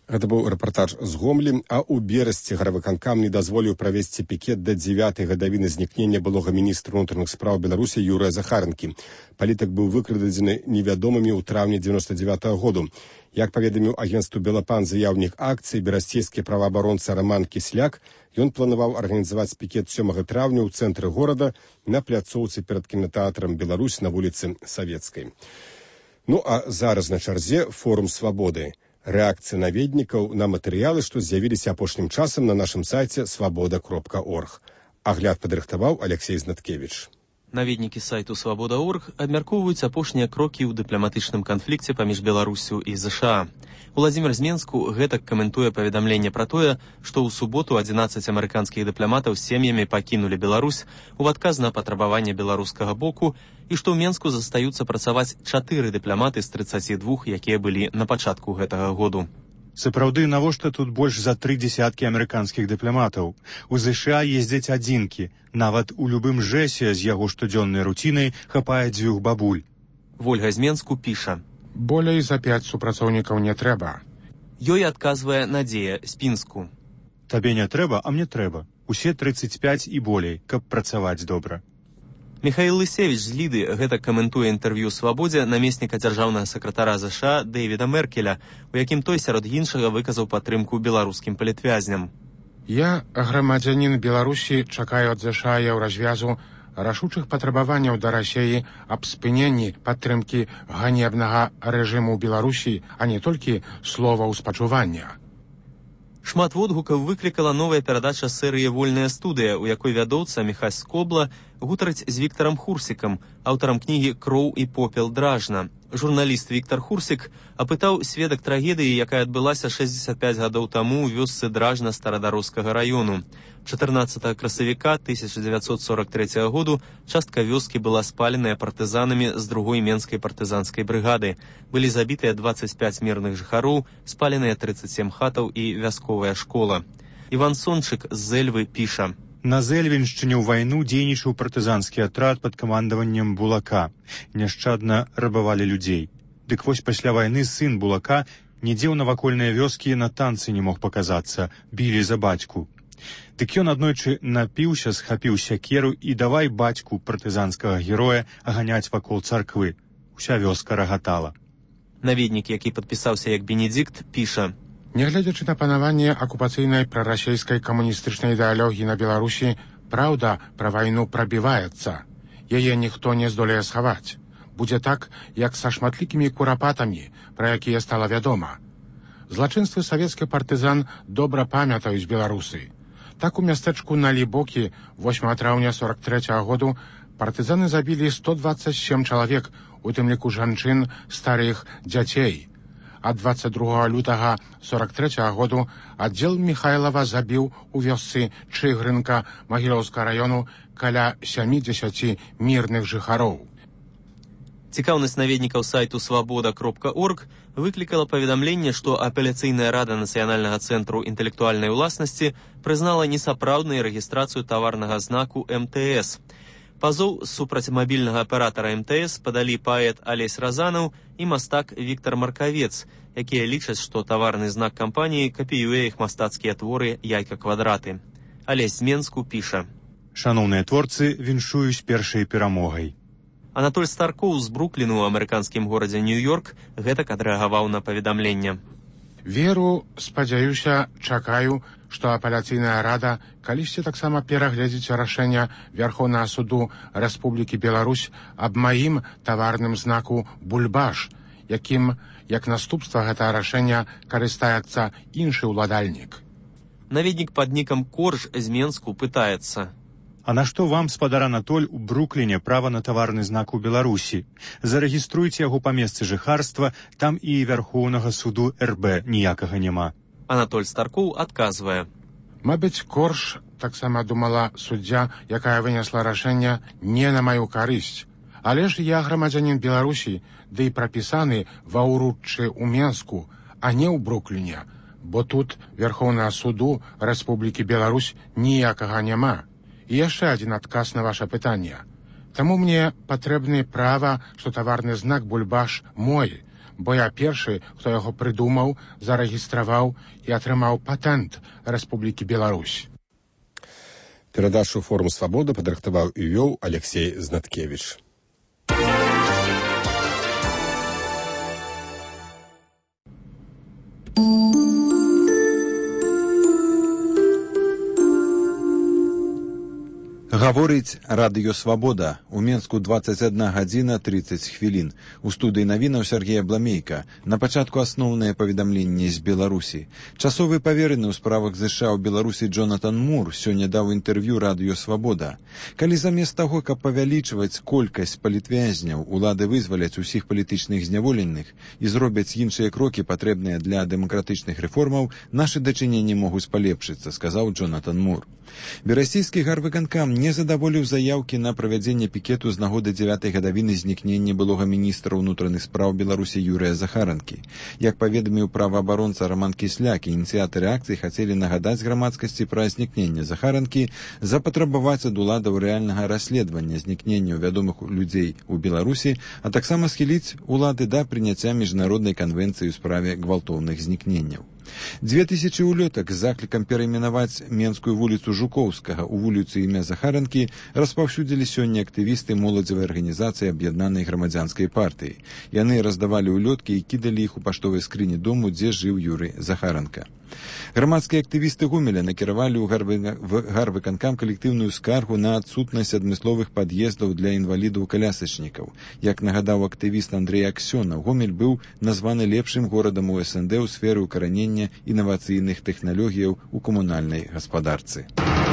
Гэта быў рэпартаж з Гомлі, а ў Берасці гаравыканкам не дазволіў правесці пікет да дзевятай гадавіны знікнення былога міністра ўнутраных спраў Беларусі Юрыя Захарынкі. Палітык быў выкрадзены невядомымі ў траўні дзевяносто девятого году. Як паведаміў агенцтву Белапан заяўнік акцыі, берасцейскі праваабаронца Раман Кісляк, ён планаваў арганізаваць пікет сёмага траўня ў цэнтры горада на пляцоўцы перад кінатэатрам «Беларусь» на вуліцы Савецкай. Ну а зараз на чарзе форум «Свабоды». Рэакцыя наведнікаў на матэрыялы, што з'явіліся апошнім часам на нашым сайце свабода кропка орг. Агляд падрыхтаваў Алексей Знаткевіч. Наведнікі сайту свабода кропка орг абмяркоўваюць апошнія крокі ў дыпламатычным канфлікце паміж Беларуссю і ЗША. Уладзімір Зменску гэтак каментуе паведамленне пра тое, што ў суботу адзінаццаць амерыканскіх дыпламатаў з сем'ямі пакінулі Беларусь у адказ на патрабаванне беларускага боку і што ў Менску застаюцца працаваць чатыры дыпламаты з трыццаці двух, якія былі на пачатку гэтага году. Сапраўды, навошта тут больш за тры дзесяткі амерыканскіх дыпламатаў? У ЗША ездзяць адзінкі. Нават у любым жэсе з яго штодзённай руцінай хапае дзвюх бабуль. Вольга Зменску піша. Болей за пяць супрацоўнікаў не трэба. Ёй адказвае Надзея з Пінску. Табе не трэба, а мне трэба. Усе трыццаць пяць і болей, каб працаваць добра. Михаил Лысевич з Ліды гэтак каментуе інтэрв'ю «Свабодзе» намесніка дзяржаўнага сакратара ЗША Дэвіда Меркеля, у якім той сярод іншага выказаў падтрымку беларускім палітвязням. Я, грамадзянін Беларусі, чакаю ад ЗША развязу рашучых патрабаванняў да Расіі аб спыненні падтрымкі ганебнага рэжыму Беларусі, а не толькі словаў спачування. Шмат водгукаў выклікала новая перадача серыі «Вольная студыя», у якой вядоўца Міхась Скобла гутарыць з Віктарам Хурсікам, аўтарам кнігі «Кроў і попел дражна». Журналіст Віктар Хурсік апытаў сведак трагедыі, якая адбылася шэсцьдзесят пяць гадоў таму ў вёсцы Дражна Старадарожскага раёну. чатырнаццатага красавіка тысяча дзевяцьсот сорок трэцяга году частка вёскі была спаленая партызанамі з другой менскай партызанскай брыгады. Былі забітыя дваццаць пяць мірных жыхароў, спаленыя трыццаць сем хатаў і вясковая школа. Іван Сончык з Зэльвы піша. На Зэльвеншчыне ў вайну дзейнічаў партызанскі атрад пад камандаваннем Булака. Няшчадна рабавалі людзей. Дык вось пасля вайны сын Булака нідзе ў навакольныя вёскі на танцы не мог паказацца, білі за бацьку. Дык ён аднойчы напіўся, схапіў сякеру і давай бацьку партызанскага героя аганяць вакол царквы. Уся вёска рагатала. Наведнік, які падпісаўся як Бенедикт, піша. Нягледзячы на панаванне акупацыйнай прарасійскай камуністычнай ідэалогіі на Беларусі, праўда пра вайну прабіваецца. Яе ніхто не здолее схаваць. Будзе так, як са шматлікімі курапатамі, пра якія стала вядома. Злачынствы савецкіх партызан добра памятаюць беларусы. Так у мястэчку на Лібокі восьмага траўня сорок трэцяга году партызаны забілі сто дваццаць сем чалавек, у тым ліку жанчын, старых, дзяцей. А дваццаць другога лютага сорок трэцяга году аддзел Міхайлава забіў у вёсцы Чыгрынка Магілёўскага раёну каля сямідзесяці мірных жыхароў. Цікаўнасць наведнікаў сайту свабода кропка орг выклікала паведамленне, што апеляцыйная рада Нацыянальнага цэнтру інтэлектуальнай уласнасці прызнала несапраўднай рэгістрацыю таварнага знаку эм тэ эс. Пазоў супраць мабільнага аператара эм тэ эс падалі паэт Алесь Разанаў і мастак Віктар Маркавец, якія лічаць, што таварны знак кампаніі капіюе іх мастацкія творы «Яйка-квадраты». Алесь з Менску піша. Шаноўныя творцы, віншую з першай перамогай. Анатоль Старкоў з Брукліну ў амерыканскім горадзе Нью-Йорк гэтак адрэагаваў на паведамленне. Веру, спадзяюся, чакаю, што апеляцыйная рада калісьці таксама перагледзіць рашэнне Вярхоўнага суду Рэспублікі Беларусь аб маім таварным знаку «Бульбаш», якім, як наступства гэтага рашэння, карыстаецца іншы ўладальнік. Наведнік пад нікам Корж з Менску пытаецца. А на што вам, спадар Анатоль, у Брукліне права на таварны знак у Беларусі? Зарэгіструйце яго па месцы жыхарства, там і Вярхоўнага суду эр бэ ніякага няма. Анатоль Старкоў адказвае. Мабыць, Корж таксама думала суддзя, якая вынесла рашэнне не на маю карысць. Але ж я грамадзянін Беларусі, ды і прапісаны ва ўруччы ў Менску, а не ў Брукліне, бо тут Вярхоўнага суду Рэспублікі Беларусь ніякага няма. І яшчэ адзін адказ на ваша пытанне. Таму мне патрэбны права, што таварны знак «Бульбаш» мой, бо я першы, хто яго прыдумаў, зарэгістраваў і атрымаў патэнт Рэспублікі Беларусь. Перадачу «Форум Свабоды» падрыхтаваў і вёў Алексей Знаткевіч. Гаворыць радыё «Свабода». У Менску дваццаць адна гадзіна трыццаць хвілін. У студыі навінаў Сергея Бламейка. На пачатку асноўныя паведамленні з Беларусі. Часовы павераны ў справах ЗША ў Беларусі Джонатан Мур сёння даў інтэрв'ю радыё «Свабода». Калі замест таго, каб павялічваць колькасць палітвязняў, улады вызваляць усіх палітычных зняволеных і зробяць іншыя крокі, патрэбныя для дэмакратычных рэформаў, нашы дачыненні могуць палепшыцца, сказаў Джонатан Мур. Берасійскі гарвыканкам не задаволіў заяўкі на правядзенне пікету з нагоды дзявятай гадавіны знікнення былога міністра ўнутраных спраў Беларусі Юрыя Захаранкі. Як паведаміў праваабаронца Роман Кісляк, ініцыятары акцыі хацелі нагадаць грамадскасці пра знікненне Захаранкі, запатрабаваць ад уладаў рэальнага расследавання знікнення вядомых людзей у Беларусі, а таксама схіліць улады да прыняцця міжнароднай канвенцыі ў справе гвалтоўных знікненняў. Дзве тысячы улётак з заклікам перайменаваць Менскую вуліцу Жукоўскага ў вуліцу імя Захаранкі распаўсюдзілі сёння актывісты моладзевай арганізацыі аб'яднанай грамадзянскай партыі. Яны раздавалі улёткі і кідалі іх у паштовай скрыні дому, дзе жыў Юрый Захаранка. Грамадскія актывісты Гомеля накіравалі ў гарвыканкам калектыўную скаргу на адсутнасць адмысловых пад'ездаў для інвалідаў-калясачнікаў. Як нагадаў актывіст Андрей Аксёнаў, Гомель быў названы лепшым горадам у эс эн дэ ў сферы ўкаранення інавацыйных тэхналогіяў у камунальнай гаспадарцы.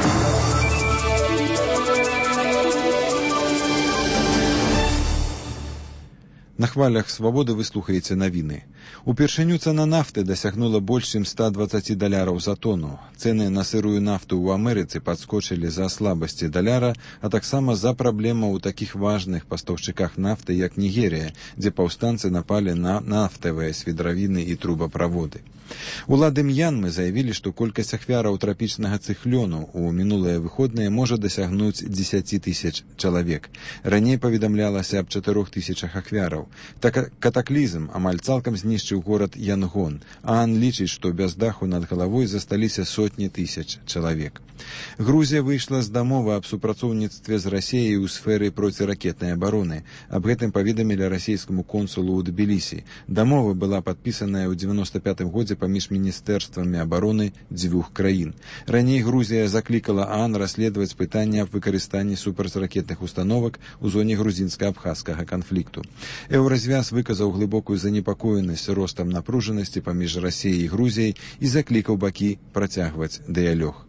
На хвалях «Свабоды» вы слухаеце навіны. Упершыню цана нафты дасягнула больш чым ста дваццаць даляраў за тону. Цэны на сырую нафту ў Амерыцы падскочылі за слабасці даляра, а таксама за праблемаў у такіх важных пастаўшчыках нафты, як Нігерія, дзе паўстанцы напалі на нафтавыя свідравіны і трубаправоды. Улады М'янмы заявілі, што колькасць ахвяраў трапічнага цыклёну ў мінулыя выходныя можа дасягнуць дзесяць тысяч чалавек. Раней паведамлялася аб чатырох тысячах ахвяраў. Так, катаклізм амаль цалкам знішчыў горад Янгон, а Ан лічыць, што без даху над галавой засталіся сотні тысяч чалавек. Грузія выйшла з дамовы аб супрацоўніцтве з Расіяй у сферы проціракетнай абароны. Аб гэтым паведамілі расійскаму консулу ў Тбілісі. Дамова была падпісаная ў дзевяноста пятым годзе паміж міністэрствамі абароны дзвюх краін. Раней Грузія заклікала ААН расследаваць пытанне аб выкарыстанні супрацьракетных установак у зоне грузінска-абхазскага канфлікту. Еўразвяз выказаў глыбокую занепакоенасць ростам напружанасці паміж Расіяй і Грузіяй і заклікаў бакі працягваць дыялог.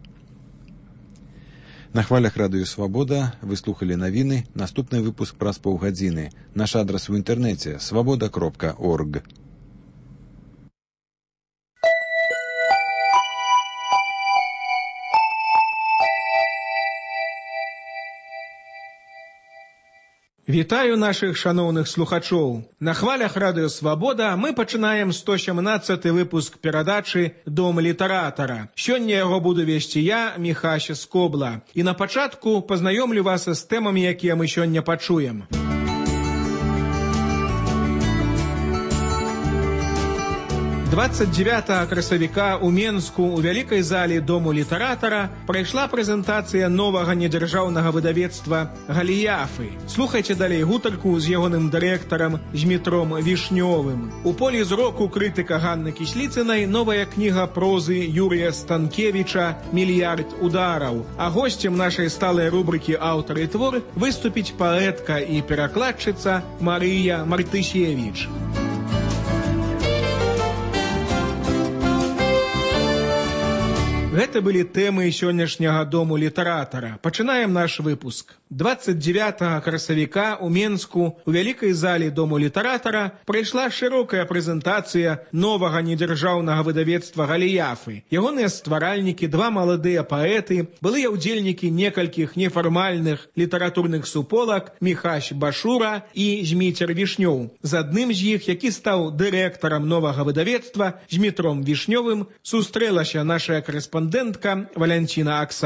На хвалях радыё «Свабода» вы слухалі навіны. Наступны выпуск праз паўгадзіны. Наш адрас у інтэрнэце свабода кропка орг. Вітаю нашых шаноўных слухачоў. На хвалях радыё «Свабода» мы пачынаем сто сямнаццаты выпуск перадачы «Дом літаратара». Сёння яго буду весці я, Міхась Скобла. І на пачатку пазнаёмлю вас з тэмамі, якія мы сёння пачуем. двадцать девятого красавіка ў Менску у вялікай зале Дому літаратара прайшла прэзентацыя новага недзяржаўнага выдавецтва «Галіяфы». Слухайце далей гутарку з ягоным дырэктарам Змітром Вішнёвым. У полі зроку крытыка Ганны Кісліцынай новая кніга прозы Юрія Станкевіча «Мільярд удараў». А госцем нашай сталай рубрыкі «Аўтар і твор» выступіць паэтка і перакладчыца Марыя Мартысевіч. Гэта былі тэмы сённяшняга Дому літаратара. Пачынаем наш выпуск. двадцать девятого красавіка ў Менску у вялікай зале Дому літаратара прайшла шырокая прэзентацыя новага недзяржаўнага выдавецтва «Галіяфы». Ягоныя стваральнікі, два маладыя паэты, былыя ўдзельнікі некалькіх нефармальных літаратурных суполак Міхась Башура і Зміцер Вішнёў. З адным з іх, які стаў дырэктарам новага выдавецтва, Змітром Вішнёвым, сустрэлася наша корэспандэнтка Валянціна Аксак.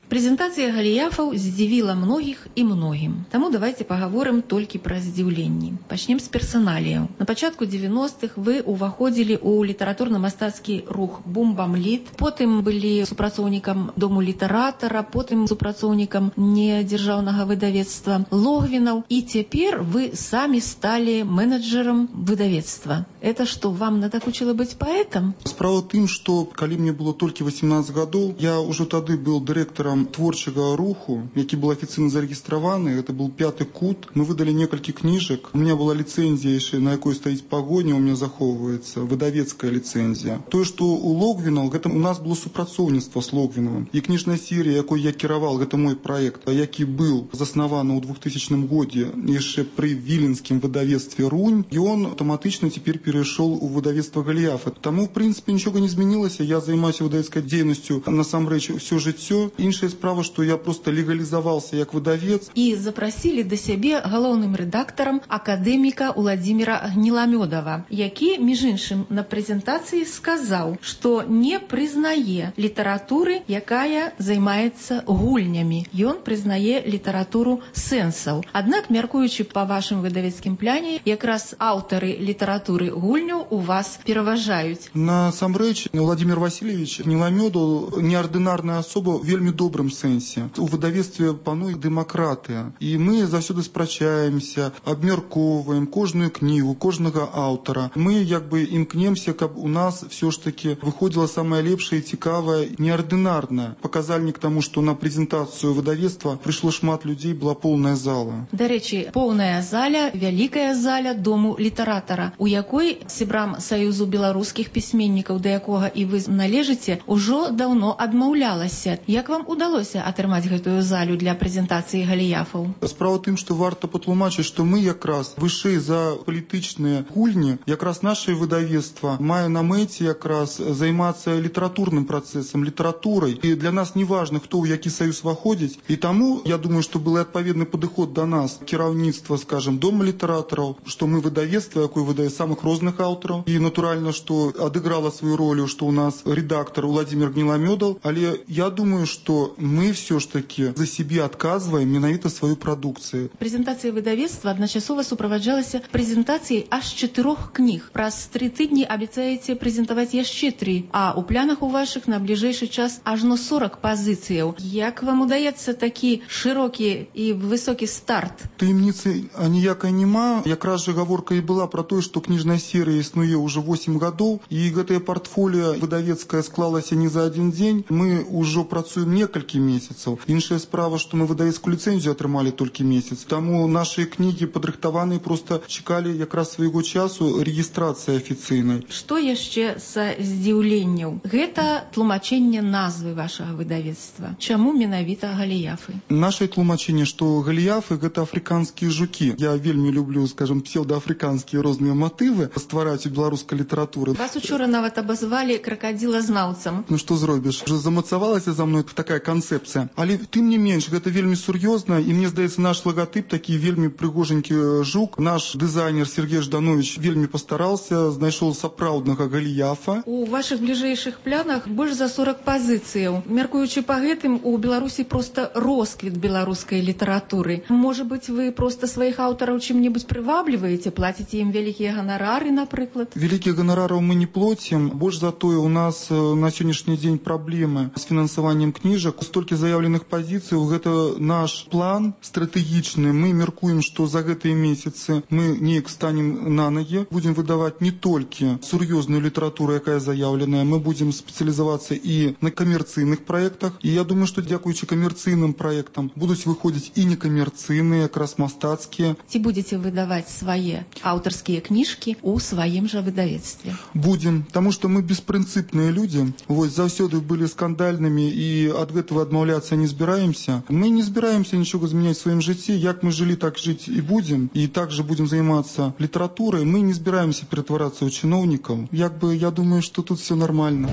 Прэзентацыя галіяфаў здзівіла многіх і многім. Таму давайте пагаворым толькі пра здзіўленні. Пачнем з персаналіяў. На пачатку дзевяностых вы ўваходзілі ў літаратурна-мастацкі рух «Бум-бам-літ», потым былі супрацоўнікам Дому літаратара, потым супрацоўнікам недзяржаўнага выдавецтва «Логвінаў», і цяпер вы самі сталі менеджерам выдавецтва. Это што, вам надакучыла быць паэтам? Справа тым, што калі мне было толькі восемнадцать гадоў, я ўжо тады был дырэктарам творчага руху, які был афіцыйна зарэгістраваны. Это был «Пяты кут». Мы выдали некалькі кніжак. У меня была лицензия, на якой стаіць пагоня, у меня захоўваецца выдавецкая лицензия. Тое, што у Логвінаў, гэта у нас было супрацоўніцтва з Логвінавым. І кніжная серія, якой я кіравал, гэта мой проект, які быў заснаваны ў двухтысячным годзе яшчэ пры віленскім выдавецтве «Рунь», і он аўтаматычна цяпер перайшоў у выдавецтва «Галіяфы». Таму, в прынцыпе, нічога не змянілася. Я займаюся выдавецкай дзейнасцю насамрэч усё жыццё. Іншая справа, што я просто легалізаваўся як выдавец. І запрасілі да сябе галоўным рэдактарам акадэміка Уладзіміра Гніламёдава, які, між іншым, на прэзентацыі сказаў, што не прызнае літаратуры, якая займаецца гульнямі. Ён прызнае літаратуру сэнсаў. Аднак, мяркуючы па вашым выдавецкім пляне, якраз аўтары літаратуры гульняў у вас пераважаюць. Насамрэч, Владимир Васильевич Гніламёдаў неардынарная асоба ў вельмі добрым сэнсе. У выдавецтве пануе дэмакратыя. І мы заўсёды спрачаемся, абмяркоўваем кожную кнігу, кожнага аўтара. Мы як бы імкнемся, каб у нас все ж таки выходзіла самае лепшае, цікавае, неардынарнае. Паказальнік таму, што на прэзентацыю выдавецтва прыйшло шмат людзей, была поўная зала. Дарэчы, поўная заля, вялікая заля Дому літаратара, у якой сябрам Саюзу беларускіх пісьменнікаў, да якога і вы належыце, ужо даўно адмаўлялася. Як вам удалося атрымаць гэтую залю для прэзентацыі галіяфаў? Справа тым, што варта патлумачыць, што мы якраз вышэй за палітычныя гульні, якраз наше выдавецтва мае на мэце якраз займацца літаратурным працэсам, літаратурай. І для нас не важна, хто ў які саюз ваходзіць. І таму, я думаю, што был адпаведны падыход да нас, кіраўніцтва, скажем, Дома літаратараў, што мы выдавецтва, якое выдае самых розных аўтараў. І натуральна, што адыграла сваю ролю, што у нас рэдактар Уладзімір Гніламёдаў, але я думаю, што мы все ж таки за сябе адказваем менавіта сваю прадукцыю. Прэзентацыя выдавецтва адначасова суправаджалася прэзентацыяй аж чатырох кніг. Праз тры тыдні абяцаеце прэзентаваць яшчэ тры, а ў планах у вашых на бліжэйшы час ажно сорок пазіцыяў. Як вам удаецца такі шырокі і высокі старт? Таямніцы аніякай няма. Якраз жа гаворка і была пра тое, што кніжная серыя існуе ўжо восемь гадоў, і гэтае партфоліо выдавецкае склалася не за адзін дзень. Мы ўжо працуем некалькі месяцаў. Іншая справа, што мы выдавецкую ліцэнзію атрымалі толькі месяц. Таму нашы кнігі падрыхтаваныя, проста чакалі якраз свайго часу рэгістрацыі афіцыйнай. Што яшчэ са здзіўленняў? Гэта тлумачэнне назвы вашага выдавецтва. Чаму менавіта галіяфы? Наше тлумачэнне, што галіяфы гэта афрыканскія жукі. Я вельмі люблю, скажем, псевдоафрыканскія розныя матывы ствараць у беларускай літаратуры. Вас учора нават абазвалі кракадзілазнаўцам. Ну што зробіш? Уже замацавалася за мной такая канцэпцыя. Але тым не менш, гэта вельмі сур'ёзна, і мне здаецца, наш лагатып такі вельмі прыгоженькі жук. Наш дызайнер Сергей Жданович вельмі пастараўся, знайшоў сапраўднага галіяфа. У вашых бліжэйшых планах больш за сорок пазіцыяў. Мяркуючы па гэтым, у Беларусі проста росквіт беларускай літаратуры. Можа быць, вы проста сваіх аўтараў чым-небудзь прывабліваеце, плаціце ім вялікія ганарары, напрыклад? Вялікіх ганарараў мы не плоцім. Больш за тое, у нас на сённяшні дзень праблемы з фінансаваннем кніжак. Столькі заяўленых пазіцыяў, гэта наш план стратэгічны. Мы мяркуем, што за гэтыя месяцы мы неяк станем на ногі, будзем выдаваць не толькі сур'ёзную літаратуру, якая заяўленая, мы будзем спецыялізавацца і на камерцыйных праектах. І я думаю, што дзякуючы камерцыйным праектам будуць выходзіць і некамерцыйныя, якраз мастацкія. Ці будзеце выдаваць свае аўтарскія кніжкі ў сваім жа выдавецтве? Будзем, таму што мы беспрынцыпныя людзі. Вось заўсёды былі скандальнымі, і ад гэтага адмаўляцца не збіраемся. Мы не збіраемся нічога змяняць у сваім жыцці. Як мы жылі, так жыць і будзем. І также будзем займацца літаратурай. Мы не збіраемся ператварацца ў чыноўнікаў. Як бы, я думаю, што тут все нормально.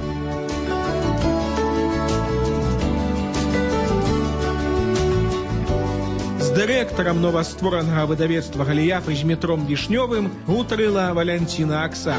З дырэктарам новастворанага выдавецтва «Галіяфы» Змітром Вішнёвым гутарыла Валянціна Аксак.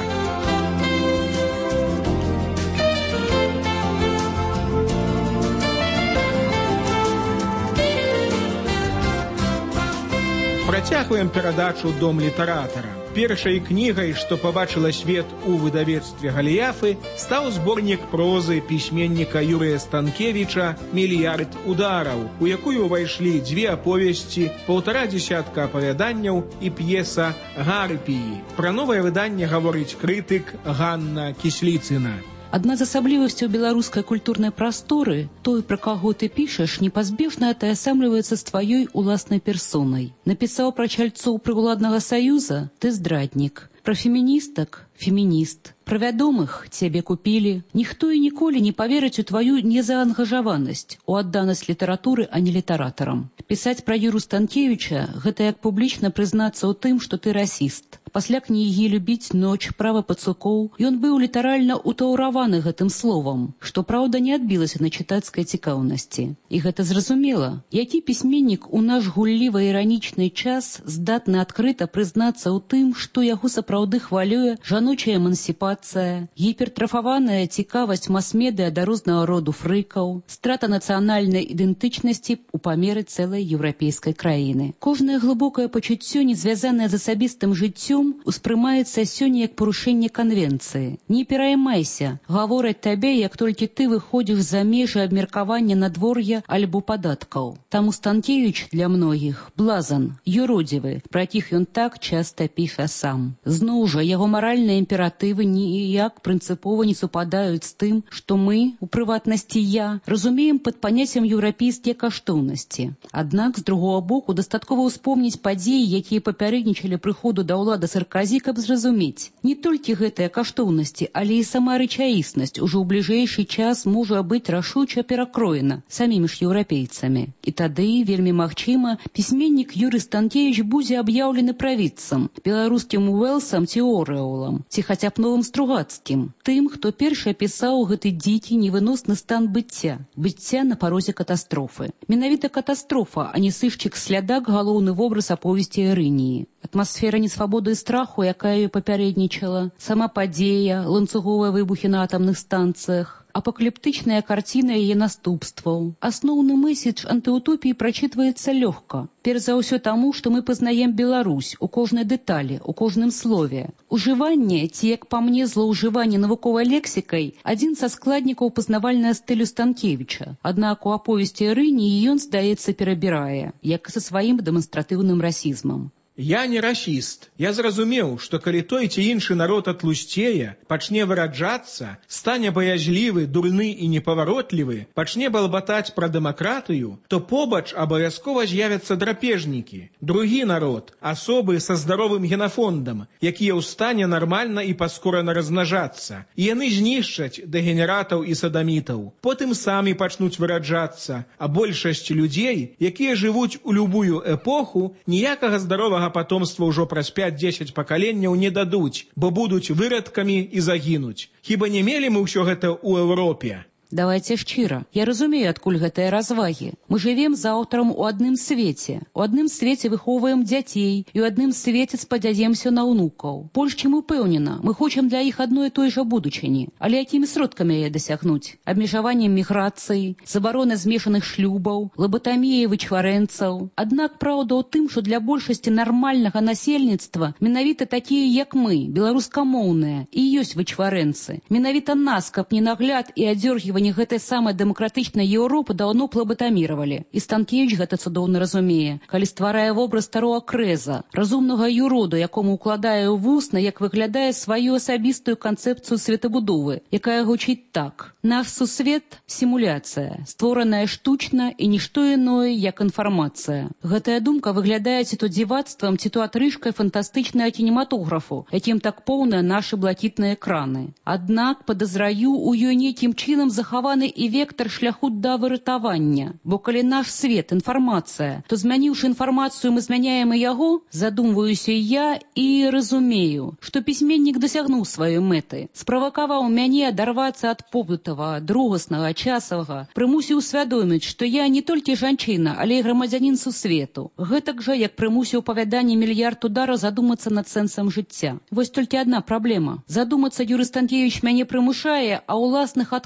Працягваем перадачу «Дом літаратара». Першай кнігай, што пабачыла свет у выдавецтве Галіяфы, стаў зборнік прозы пісьменніка Юрыя Станкевіча «Мільярд удараў», у якую ўвайшлі дзве аповесці, паўтара дзесятка апавяданняў і п'еса «Гарпіі». Пра новае выданне гаворыць крытык Ганна Кісліцына. Адна з асаблівасцяў беларускай культурнай прасторы, той, пра каго ты пішаш, непазбежна атаясамліваецца з тваёй уласнай персонай. Напісаў пра чальцоў прыўладнага саюза, ты здраднік. Пра феміністак, фемініст. Пра вядомых цябе купілі. Ніхто і ніколі не паверыць у тваю незаангажаванасць, у адданасць літаратуры, а не літаратарам. Пісаць пра Юру Станкевіча – гэта як публічна прызнацца ў тым, што ты расіст. Пасля кнігі «Любіць ноч», «Права пацукоў» ён быў літаральна ўтаўраваны гэтым словам, што, праўда, не адбілася на чытацкай цікаўнасці. І гэта зразумела. Які пісьменнік у наш гулліва-іранічны час здатны адкрыта прызнацца ў тым, што яго сапраўды хвалюе жаночая эмансіпацыя, гіпертрафаваная цікавасць мас-медыа да рознага роду фрыкаў, страта нацыянальнай ідэнтычнасці ў памеры цэлай еўрапейскай краіны. Кожнае глыбокае пачуццё, не звязанае з асабістым жыццём, успрымаецца сёння як парушэнне канвенцыі. Не пераймайся, гавораць табе, як толькі ты выходзіш за межы абмеркавання надвор'я альбо падаткаў. Таму Станкевіч для многіх блазан, юродзівы, пра якіх ён так часта піша сам. Зноў жа, яго маральныя імператывы ніяк прынцыпова не супадаюць з тым, што мы, у прыватнасці я, разумеем пад паняццем еўрапейскія каштоўнасці. Аднак, з другога боку, дастаткова ўспомніць падзеі, якія папярэднічалі прыходу да ўлады Сарказі, каб зразумець. Не толькі гэтыя каштоўнасці, але і сама рэчаіснасць ужо ў бліжэйшы час можа быць рашуча перакроена самімі ж еўрапейцамі. І тады, вельмі магчыма, пісьменнік Юрый Станкевіч будзе аб'яўлены правідцам, беларускім Уэлсам ці Орэолам, ці хаця б новым Стругацкім, тым, хто першы апісаў гэты дзікі невыносны стан быцця, быцця на парозе катастрофы. Менавіта катастрофа, а не сышчык-слядак, галоўны вобраз аповесці Ірыніі. Атмасфера несвабоды і страху, якая ёй папярэднічала, сама падзея, ланцуговыя выбухі на атамных станцыях, апакаліптычная карціна яе наступстваў. Асноўны месседж антыутопіі прачытваецца лёгка. Перш за ўсё таму, што мы пазнаем Беларусь у кожнай дэталі, у кожным слове. Ужыванне, ці, як па мне, злоўжыванне навуковай лексікай, адзін са складнікаў пазнавальнага стылю Станкевіча. Аднак у аповесці Ірыніі ён, здаецца, перабірае, як і са сваім дэманстратыўным расізмам. Я не расіст. Я зразумеў, што калі той ці іншы народ атлусцее, пачне выраджацца, стане баязлівы, дурны і непаваротлівы, пачне балбатаць пра дэмакратыю, то побач абавязкова з'явяцца драпежнікі. Другі народ, асобы са здаровым генафондам, якія ў стане нармальна і паскорана размнажацца. І яны знішчаць дэгенератаў і садамітаў. Потым самі пачнуць выраджацца, а большасць людзей, якія жывуць у любую эпоху, ніякага здаровага патомства ўжо праз пяць-дзесяць пакаленняў не дадуць, бо будуць вырадкамі і загінуць. Хіба не мелі мы ўсё гэта ў Еўропе? Давайте шчыра. Я разумею, адкуль гэтыя развагі. Мы жывем з аўтарам у адным свеце. У адным свеце выхоўваем дзяцей, і ў адным свеце спадзяемся на ўнукаў. Больш чым упэўнена, мы хочам для іх адной і той жа будучыні. Але якімі сродкамі яе дасягнуць? Абмежаваннем міграцыі, забарона змешаных шлюбаў, лабатаміяй вычварэнцаў. Аднак праўда ў тым, што для большасці нармальнага насельніцтва менавіта такія, як мы, беларускамоўныя, і ёсць вычварэнцы. Менавіта нас, каб не нагляд і адзёргіваць гэтай самай дэмакратычнай Еўропы даўно плабатаміравалі. І Станкевіч гэта цудоўна разумее, калі стварае вобраз старога крэза, разумнага юрода, якому укладае ў вусна, як выглядае сваю асабістую канцэпцыю светабудовы, якая гучыць так. Наш сусвет – сімуляцыя, створаная штучна і нішто іное, як інфармацыя. Гэтая думка выглядае ці то дзівацтвам, ці то атрыжкай фантастычнага кінематографу, якім так поўныя нашы блакітныя экраны. Аднак, падазраю, у ёй нейкім чынам захаваны і вектар шляху да выратавання. Бо калі наш свет – інфармацыя, то змяніўшы інфармацыю, мы змяняем і яго, задумваюся я і разумею, што пісьменнік дасягнуў сваёй мэты, справакаваў мяне адарвацца ад побытава, другаснага, часавага, прымусіў усвядоміць, што я не толькі жанчына, але і грамадзянін сусвету. Гэтак жа, як прымусіў павяданне «Мільярд удараў» задумацца над сэнсам жыцця. Вось толькі адна праблема. Задумацца Юрый Станкевіч мяне прымушае, а ўласных адказаў не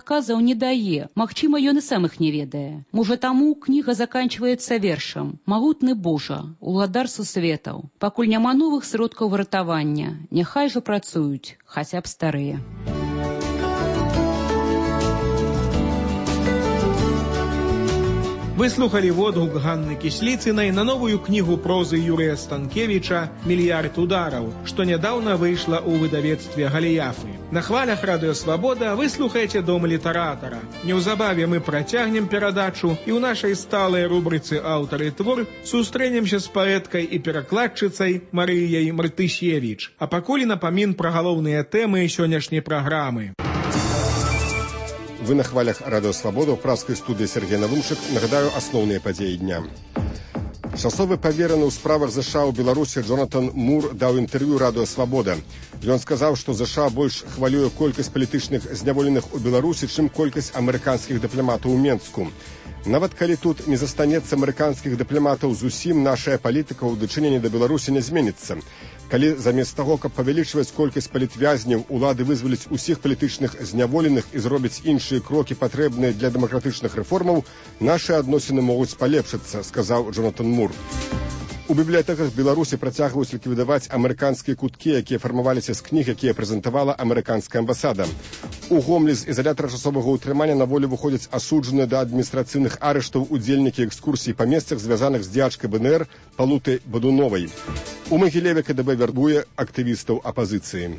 не дае. Магчыма, ён і сам іх не ведае. Можа, таму кніга заканчваецца вершам. Магутны Божа, уладар сусветаў. Пакуль няма новых сродкаў выратавання, няхай жа працуюць, хаця б старыя. Вы слухали водгук Ганны Кісліцынай на новую кнігу прозы Юрыя Станкевіча «Мільярд удараў», што нядаўна выйшла ў выдавецтве Галіяфы. На хвалях Радыё Свабода вы слухаеце «Дом літаратара». Неўзабаве мы працягнем перадачу і ў нашай сталай рубрыцы «Аўтар і твор» сустрэнемся з паэткай і перакладчыцай Марыяй Мартысевіч. А пакуль напамін пра галоўныя тэмы сённяшняй праграмы. Вы на хвалях Радыё Свабода ў пражскай студыі Сергей Навумшык. Нагадаю асноўныя падзеі дня. Часовы павераны ў справах ЗША ў Беларусі Джонатан Мур даў інтэрв'ю Радыё Свабода. Ён сказаў, што ЗША больш хвалюе колькасць палітычных зняволеных у Беларусі, чым колькасць амерыканскіх дыпламатаў у Менску. Нават калі тут не застанецца амерыканскіх дыпламатаў зусім, нашая палітыка ў дачыненні да Беларусі не зменіцца. Калі замест таго, каб павялічваць колькасць палітвязняў, улады вызваліць усіх палітычных зняволеных і зробяць іншыя крокі, патрэбныя для дэмакратычных рэформаў, нашы адносіны могуць палепшыцца, сказаў Джонатан Мур. У бібліятэках Беларусі працягваюць ліквідаваць амерыканскія куткі, якія фармаваліся з кніг, якія прэзентавала амерыканская амбасада. У Гомлі з ізалятара часовага ўтрымання на волю выходзяць асуджаныя да адміністрацыйных арыштаў удзельнікі экскурсій па месцах, звязаных з дзеячкай БНР Палутай Бадуновай. У Магілеве КДБ вярбуе актывістаў апазіцыі.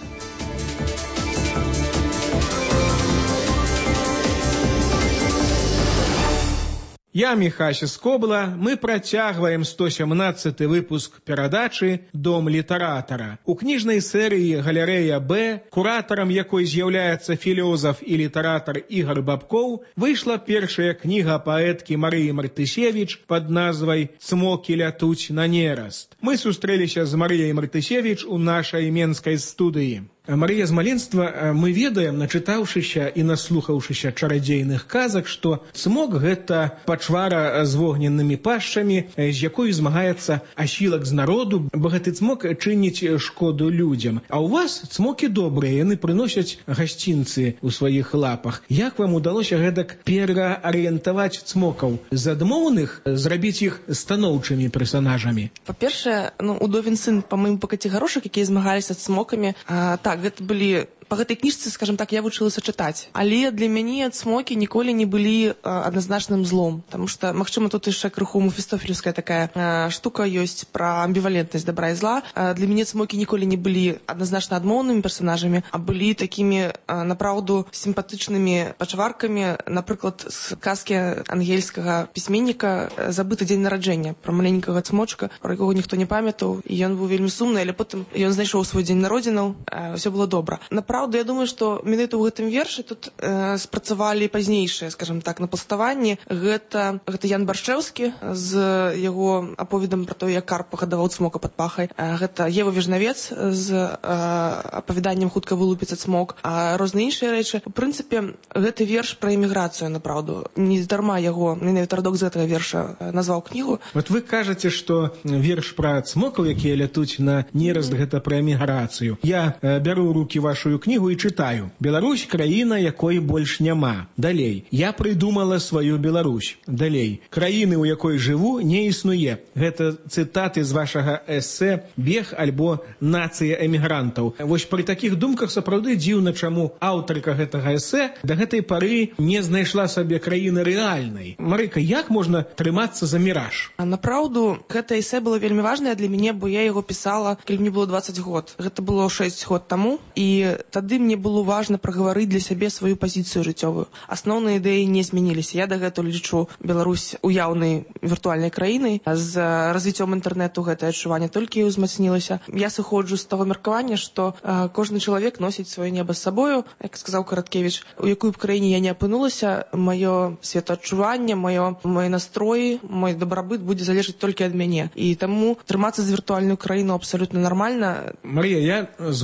Я Міхася Скобла, мы працягваем сто сямнаццаты выпуск перадачы «Дом літаратара». У кніжнай серыі «Галерэя Б», куратарам якой з'яўляецца філёзаф і літаратар Ігар Бабкоў, выйшла першая кніга паэткі Марыі Мартысевіч пад назвай «Цмокі лятуць на нераст». Мы сустрэліся з Марыяй Мартысевіч у нашай менскай студыі. Марыя, з маленства мы ведаем, начытаўшыся і наслухаўшыся чарадзейных казак, што цмок – гэта пачвара з вогненнымі пашчамі, з якой змагаецца асілак з народу, бо гэты цмок чыніць шкоду людзям. А ў вас цмокі добрыя, яны прыносяць гасцінцы ў сваіх лапах. Як вам удалося гэтак пераарыентаваць цмокаў? З адмоўных зрабіць іх станоўчымі персанажамі? Па-першае, ну, удовін сын па маім пакаце гарошак, якія змагаліся з цмокамі, а, так, гэта былі... Па гэтай кніжцы, скажем так, я вучылася чытаць. Але для мяне цмокі ніколі не былі а, адназначным злом. Таму што, магчыма, тут яшчэ крыху мефістофелевская такая а, штука ёсць пра амбівалентнасць добра і зла. А, для мяне цмокі ніколі не былі адназначна адмоўнымі персанажамі, а былі такімі, а, напраўду, сімпатычнымі пачваркамі, напрыклад, з казкі ангельскага пісьменніка «Забыты дзень нараджэння», пра маленькага цмочка, пра якога ніхто не памятаў, і ён быў вельмі сумны, але потым ён знайшоў свой дзень народзінаў, а, ўсё было добра. Правда, я думаю, што менавіта ў гэтым вершы тут э, спрацавалі пазнейшыя, скажем так, напластаванні. Гэта, гэта Ян Баршчэўскі з яго аповедам пра то, як карп пагадаваў цмока пад пахай. Э, гэта Ева Вежнавец з э, апавяданнем «Хутка вылупіцца цмок», а розныя іншыя рэчы. У прынцыпе, гэты верш пра эміграцыю, направду. Не дарма яго, менавіта радок з гэтага верша назваў кнігу. Вот вы кажаце, што верш пра цмокаў, якія лятуць на нераст, гэта пра эміграцыю. Я э, бяру ў рукі вашу кнігу і чытаю. Беларусь – краіна, якой больш няма. Далей. Я прыдумала сваю Беларусь. Далей. Краіны, у якой жыву, не існуе. Гэта цытаты з вашага эсэ «Бег» альбо «Нацыя эмігрантаў». Вось пры такіх думках сапраўды дзіўна, чаму аўтарка гэтага эсэ да гэтай пары не знайшла сабе краіны рэальнай. Марыка, як можна трымацца за міраж? Напраўду, гэта эсэ было вельмі важнае для мяне, бо я яго пісала, калі мне было дваццаць год. Гэта было шэсць год таму, і тады мне было важна прагаварыць для сябе сваю пазіцыю жыццёвую. Асноўныя ідэі не змяніліся. Я дагэтуль лічу Беларусь уяўнай віртуальнай краінай. З развіццём інтэрнэту гэтае адчуванне толькі ўзмацнілася. Я сыходжу з таго меркавання, што а, кожны чалавек носіць сваё неба з сабою, як сказаў Караткевіч. У якой б краіне я не апынулася, маё светаадчуванне, маё мой настрой, мой дабрабыт будзе залежаць толькі ад мяне. І таму трымацца за віртуальную краіну абсалютна нармальна. Марія, я згодны з вами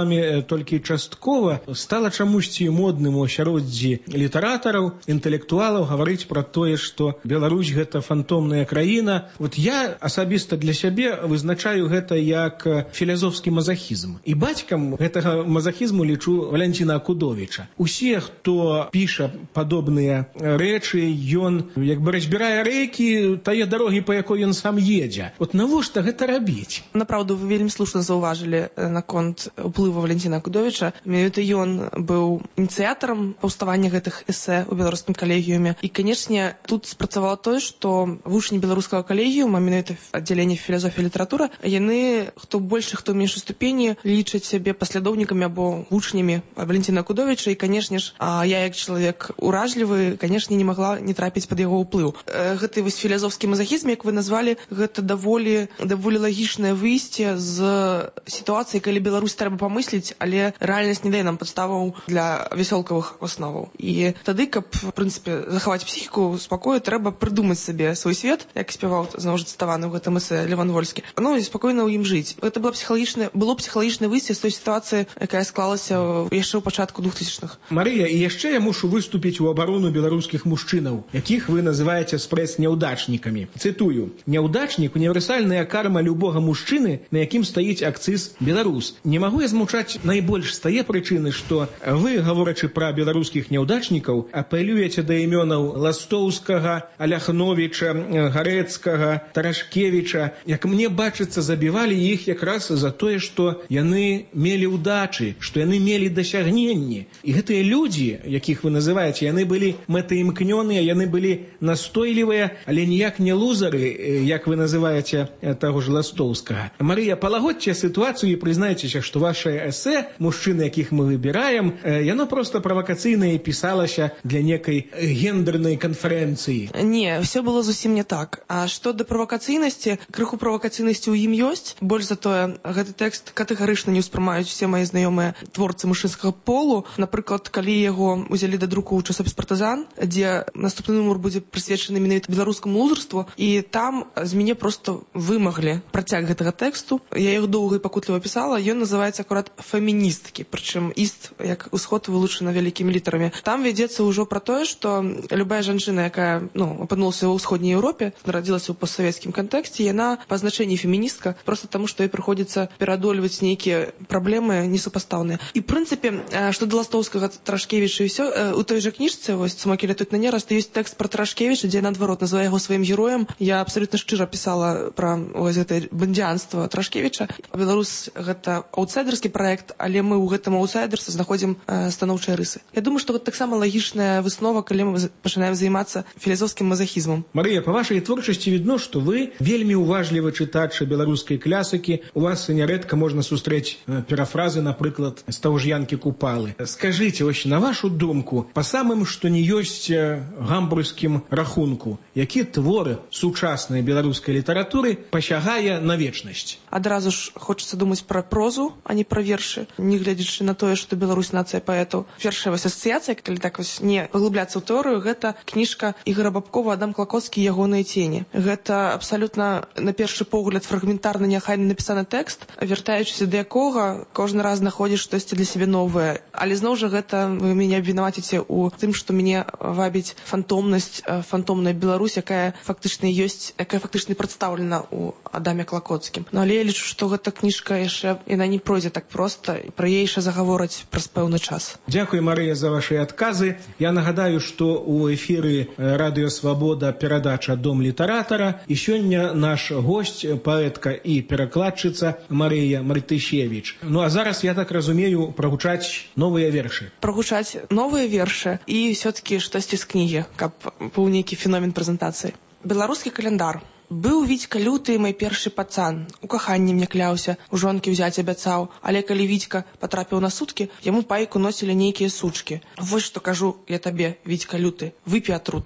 вамі толькі часткова. Стала чамусьці модным у асяроддзі літаратараў, інтэлектуалаў гаварыць пра тое, што Беларусь гэта фантомная краіна. Вот я асабіста для сябе вызначаю гэта як філазофскі мазахізм. І бацькам гэтага мазахізму лічу Валянціна Акудовіча. Усе, хто піша падобныя рэчы, ён як бы разбірае рэйкі тае дарогі, па якой ён сам едзе. Вот навошта гэта рабіць? Направду, вы вельмі слушна заўважылі наконт уплыву Валянціна Акудовіча. Менавіта ён быў ініцыятарам паўставання гэтых эсэ ў беларускім калегіуме. І, канешне, тут спрацавала тое, што вучні беларускага калегіума, менавіта аддзяленне філазофія і літаратура, яны, хто большы, хто меншай ступені, лічаць сябе паслядоўнікамі або вучнямі Валянціна Акудовіча. І, канешне ж, я як чалавек уражлівы, канешне, не магла не трапіць пад яго ўплыў. Гэты вось філазофскі мазахізм, як вы назвалі, гэта даволі, даволі лагічнае выйсце з сітуацыі, калі Беларусь трэба памысліць, але рэальнасць не дае нам падставаў для вясёлкавых основаў. І тады, каб, в прынцыпе, захаваць псіхіку спакою, трэба прыдумаць сабе свой свет, як спяваў, зноў ж цытаваны ў гэтым эсэ Леван Вольскі, ну і спакойна ў ім жыць. Гэта было псіхалагічнае, было псіхалагічнае выйсце з той сітуацыі, якая склалася яшчэ ў пачатку двухтысячных. Марыя, і яшчэ я мушу выступіць у абарону беларускіх мужчынаў, якіх вы называеце спрэс-няўдачнікамі. Цытую: «Няўдачнік – універсальная карма любога мужчыны, на якім стаіць акцыз беларус». Не магу я змучаць найбольш з тае прычыны, што вы, гаворачы пра беларускіх няўдачнікаў, апелюеце да імёнаў Ластоўскага, Аляхновіча, Гарэцкага, Тарашкевіча. Як мне бачыцца, забівалі іх якраз за тое, што яны мелі ўдачы, што яны мелі дасягненні. І гэтыя людзі, якіх вы называеце, яны былі мэтаімкнёныя, яны былі настойлівыя, але ніяк не лузары, як вы называеце таго ж Ластоўскага. Марыя, палагодзьце сітуацыю і прызнайцеся, што вашае эсэ, мужчыны, якіх мы выбіраем, яно проста правакацыйнае пісалася для некай гендернай канферэнцыі. Не, все было зусім не так. А што да правакацыйнасці, крыху правакацыйнасці ў ім ёсць. Больш за тое, гэты тэкст катэгарычна не ўспрымаюць усе мае знаёмыя творцы мужчынскага полу. Напрыклад, калі яго узялі да друку ў часопіс «Партызан», дзе наступны нумар будзе прысвечаны менавіта беларускаму лузарству, і там з мяне проста вымаглі працяг гэтага тэксту. Я яго доўга і пакутліва пісала. Ён называецца акурат «Феміністкі», прычым «іст» як усход вылучана вялікімі літарамі. Там вядзецца ўжо пра тое, што любая жанчына, якая, ну, апынулася ў ўсходняй Еўропе, нарадзілася ў постсавецкім кантэксце, яна па значэнні феміністка, проста таму, што ёй прыходзіцца пераадольваць нейкія праблемы несупастаўныя. І, в прынцыпе, што да Ластоўскага, Тарашкевіча і ўсё, у той жа кніжцы, вось «Цмокі лятуць на нераст», ёсць тэкст пра Тарашкевіча, дзе наадварот называе яго сваім героем. Я абсалютна шчыра пісала пра вось гэтае бандзіанства Тарашкевіча. Беларус — гэта аўтсайдерскі праект, але мы ў гэтым аўтсайдерстве знаходзім э, станоўчыя рысы. Я думаю, што гэта таксама лагічная выснова, калі мы пачынаем займацца філазофскім мазахізмам. Марыя, па вашай творчасці відно, што вы вельмі уважлівы чытач беларускай класікі. У вас нярэдка можна сустрэць э, перафразы, напрыклад, з таго ж Янкі Купалы. Скажыце, вось на вашу думку, па самым, што не ёсць э, гамбургскім рахунку, які творы сучаснай беларускай літаратуры пасягае на вечнасць? Адразу ж хочацца думаць пра прозу, а не пра вершы, не гледзячы на тое, што Беларусь нацыя паэтаў. Першая вось асацыяцыя, калі так вось не паглыбляцца ў тэорыю, гэта кніжка Ігора Бабкова «Адам Клакоцкі і ягоныя цені». Гэта абсалютна, на першы погляд, фрагментарны, няхайна напісаны тэкст, вяртаючыся да якога кожны раз знаходзіш штосьці для сябе новае. Але зноў жа гэта вы мяне абвінаваціце ў тым, што мяне вабіць фантомнасць, фантомная Беларусь, якая фактычна ёсць, якая фактычна прадстаўлена ў Адаме Клакоцкім. Ну, але я лічу, што гэта кніжка яшчэ, яна не пройдзе так проста, і пра яе яшчэ загавораць праз пэўны час. Дзякуй, Марыя, за вашы адказы. Я нагадаю, што ў эфіры Радыё Свабода перадача «Дом літаратара», і сёння наш госць, паэтка і перакладчыца Марыя Мартышевіч. Ну, а зараз, я так разумею, прагучаць новыя вершы. Прагучаць новыя вершы і ўсё-такі штосьці з кнігі, каб быў нейкі феномен прэзентацыі. Беларускі каляндар. Быў Вітька люты, мой першы пацан. У каханні мне кляўся, у жонкі ўзяць абяцаў. Але калі Вітька патрапіў на суткі, яму пайку носілі нейкія сучкі. Вось што кажу я табе, Вітька люты, выпі атруты.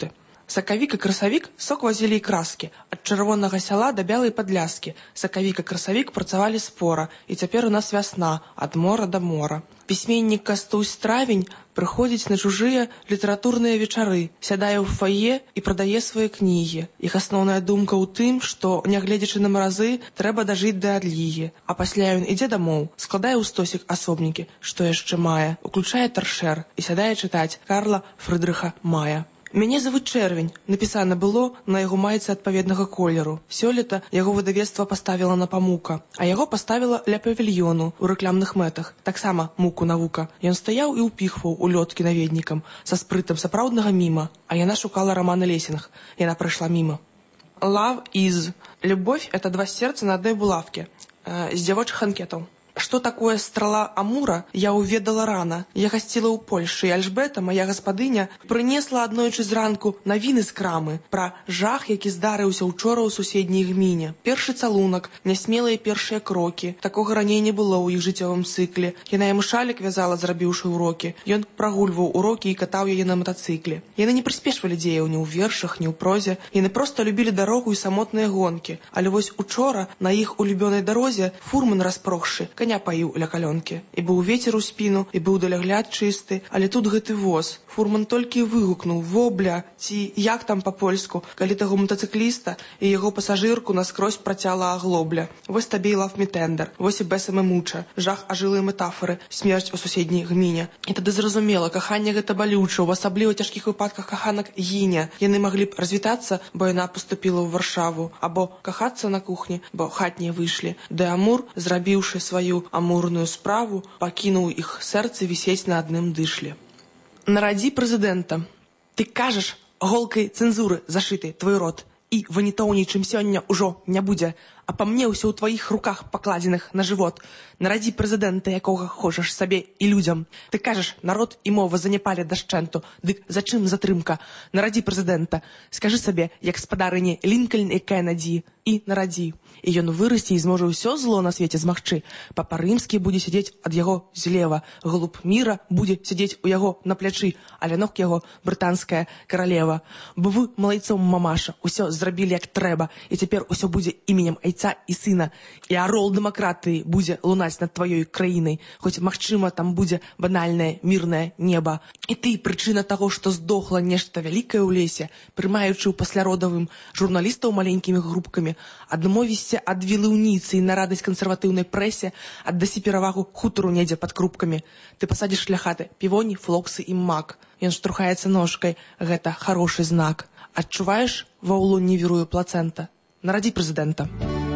Сакавік і красавік сок вазілі і краскі. Ад чырвонага сяла да бялай падляскі. Сакавік і красавік працавалі спора. І цяпер у нас вясна, ад мора да мора. Пісьменнік Кастусь Травень прыходзіць на чужыя літаратурныя вечары, сядае ў фае і прадае свае кнігі. Іх асноўная думка ў тым, што, нягледзячы на маразы, трэба дажыць да адлігі. А пасля ён ідзе дамоў, складае ў стосік асобнікі, што яшчэ мае, уключае таршэр і сядае чытаць Карла Фрыдрыха Мая. «Мяне завуць Чэрвень» напісана было на яго майцы адпаведнага колеру. Сёлета яго выдавецтва паставіла на памука, а яго паставіла ля павільёну ў рэкламных мэтах. Таксама муку навука. Ён стаяў і ўпіхваў улёткі наведнікам са спрытам сапраўднага міма, а яна шукала рамана Лесінг. Яна прайшла міма. «Love is» – «Любовь» – это два сердца на одной булавке. Э, з дзявочых анкетаў. Што такое страла Амура, я уведала рана. Я гасціла ў Польшы, і Альжбета, моя гаспадыня, прынесла аднойчы зранку навіны з крамы пра жах, які здарыўся ўчора ў суседняй гміне. Першы цалунак, нясмелыя першыя крокі. Такога раней не было ў іх жыццёвым цыкле. Яна яму шалік вязала, зрабіўшы ўрокі. Ён прагульваў урокі і катаў яе на матацыкле. Яны не прыспешвалі дзеяў ні ў вершах, ні ў прозе. Яны проста любілі дарогу і самотныя гонкі. Але вось учора на іх улюбёнай дарозе фурман распрохшы, коня паіў ля калёнкі. І быў вецер у спіну, і быў далягляд чысты, але тут гэты воз. Фурман толькі вигукнув «Вобля!» ці «Як там па-польску», калі таго мотоцикліста і яго пасажырку наскрозь працяла аглобля. Вось табе і лав мітендер, вось і бесаме муча, жах ажылыя метафоры, смерць у суседняй гміне. І тады зразумела, каханне гэта балюча, у асабліва цяжкіх выпадках каханак гіне. Яны маглі б развітацца, бо яна поступила ў Варшаву, або кахацца на кухні, бо хатнія выйшлі. Ды Амур, зрабіўшы сваю амурную справу, пакінуў іх сэрцы вісець на адным дышле. Нарадзі прэзідэнта. Ты кажаш, голкай цэнзуры зашыты твой рот, і ванітоўней, чым сёння ўжо не будзе, а па мне ўсё ў тваіх руках пакладзеных на жывот. Нарадзі прэзідэнта, якога хочаш сабе і людзям. Ты кажаш, народ і мова заняпалі дашчэнту. Дык зачым затрымка? Нарадзі прэзідэнта. Скажы сабе, як спадарыні Лінкальн і Кеннеді, і нарадзі. І ён вырасце і зможа ўсё зло на свеце змагчы. Папа Рымскі будзе сядзець ад яго злева. Голуб міра будзе сядзець у яго на плячы, а ля ног яго брытанская каралева. Бо вы, малайцом мамаша, усё зрабілі як трэба, і цяпер усё будзе іменем айца і сына. І арол дэмакратыі будзе лунаць над тваёй краінай, хоць, магчыма, там будзе банальнае мірнае неба. І ты, прычына таго, што здохла нешта вялікае ў лесе, прымаючы ў пасляродавым журналістаў маленькімі групкамі, адмовішся ад вілыўніцы і на радасць кансерватыўнай прэсе, аддасі перавагу хутару недзе пад крупкамі. Ты пасадзіш ля хаты півоні, флоксы і мак. Ён штурхаецца ножкай. Гэта хорошы знак. Адчуваеш, ва ўлунні вірую плацэнта? Нарадзі прэзідэнта.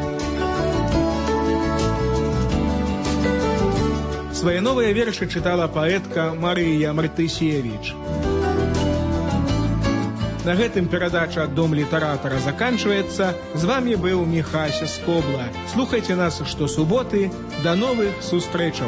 Свае новыя вершы чытала паэтка Марыя Мартысевіч. На гэтым перадача «Дом літаратара» заканчваецца. З вамі быў Міхася Скобла. Слухайце нас штосуботы. Да новых сустрэчаў!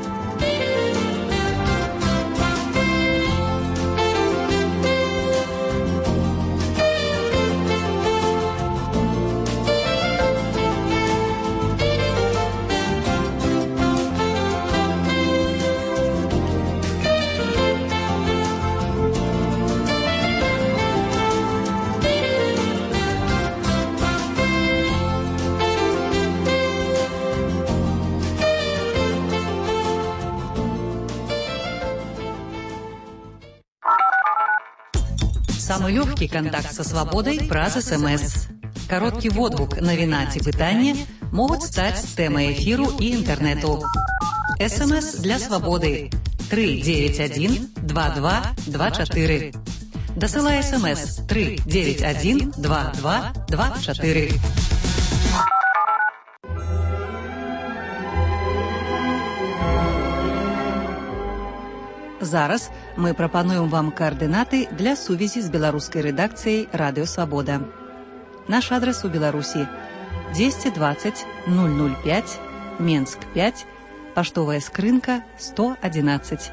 Самый легкий контакт со свободой праз СМС. Короткий водгук навіна ці пытанне могуць стаць тэмай эфіру і інтэрнэту. СМС для свободы три девять один два два два четыре. Дасылай СМС три девять один два два два четыре. Зараз мы прапануем вам координаты для сувязі з беларускай рэдакцыяй Радыё Свабода. Наш адрес у Беларусі двести двадцать ноль ноль пять, Менск пять, паштовая скрынка сто одиннадцать.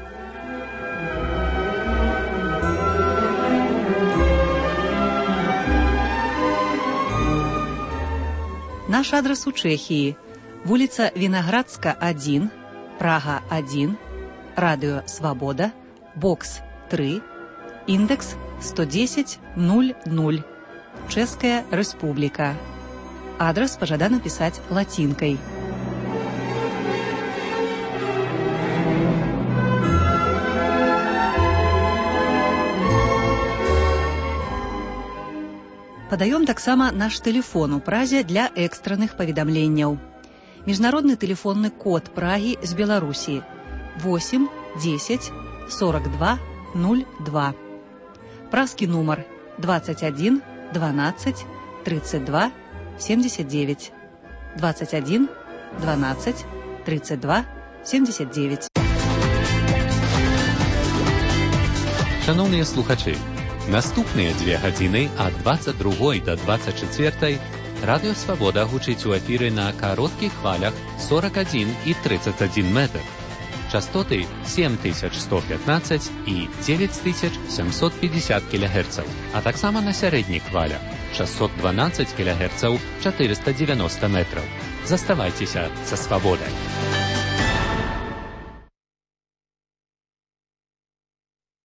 Наш адрес у Чэхіі: вуліца Вінаградска один, Прага один, Радыё Свабода, бокс три, Индекс сто десять ноль ноль. Чешская Республика. Адрес пожадана писать латинкой. Падаём таксама наш тэлефон у Празе для экстранных паведамленняў. Міжнародны тэлефонны код Прагі з Беларусі восемь десять сорок два ноль два. Празкі нумар двадцать один двенадцать тридцать два семьдесят девять. двадцать один двенадцать тридцать два семьдесят девять. Шановні слухачі, наступні дві години ад двадцять другої до двадцять четвертої Радіо Свобода гучить у ефірі на коротких хвалях сорок один і тридцять один метр. Частоты семь тысяч сто пятнадцать и девять тысяч семьсот пятьдесят килогерцев, а таксама на средних хвалях шестьсот двенадцать килогерцев четыреста девяносто метров. Заставайтесь со Свободой.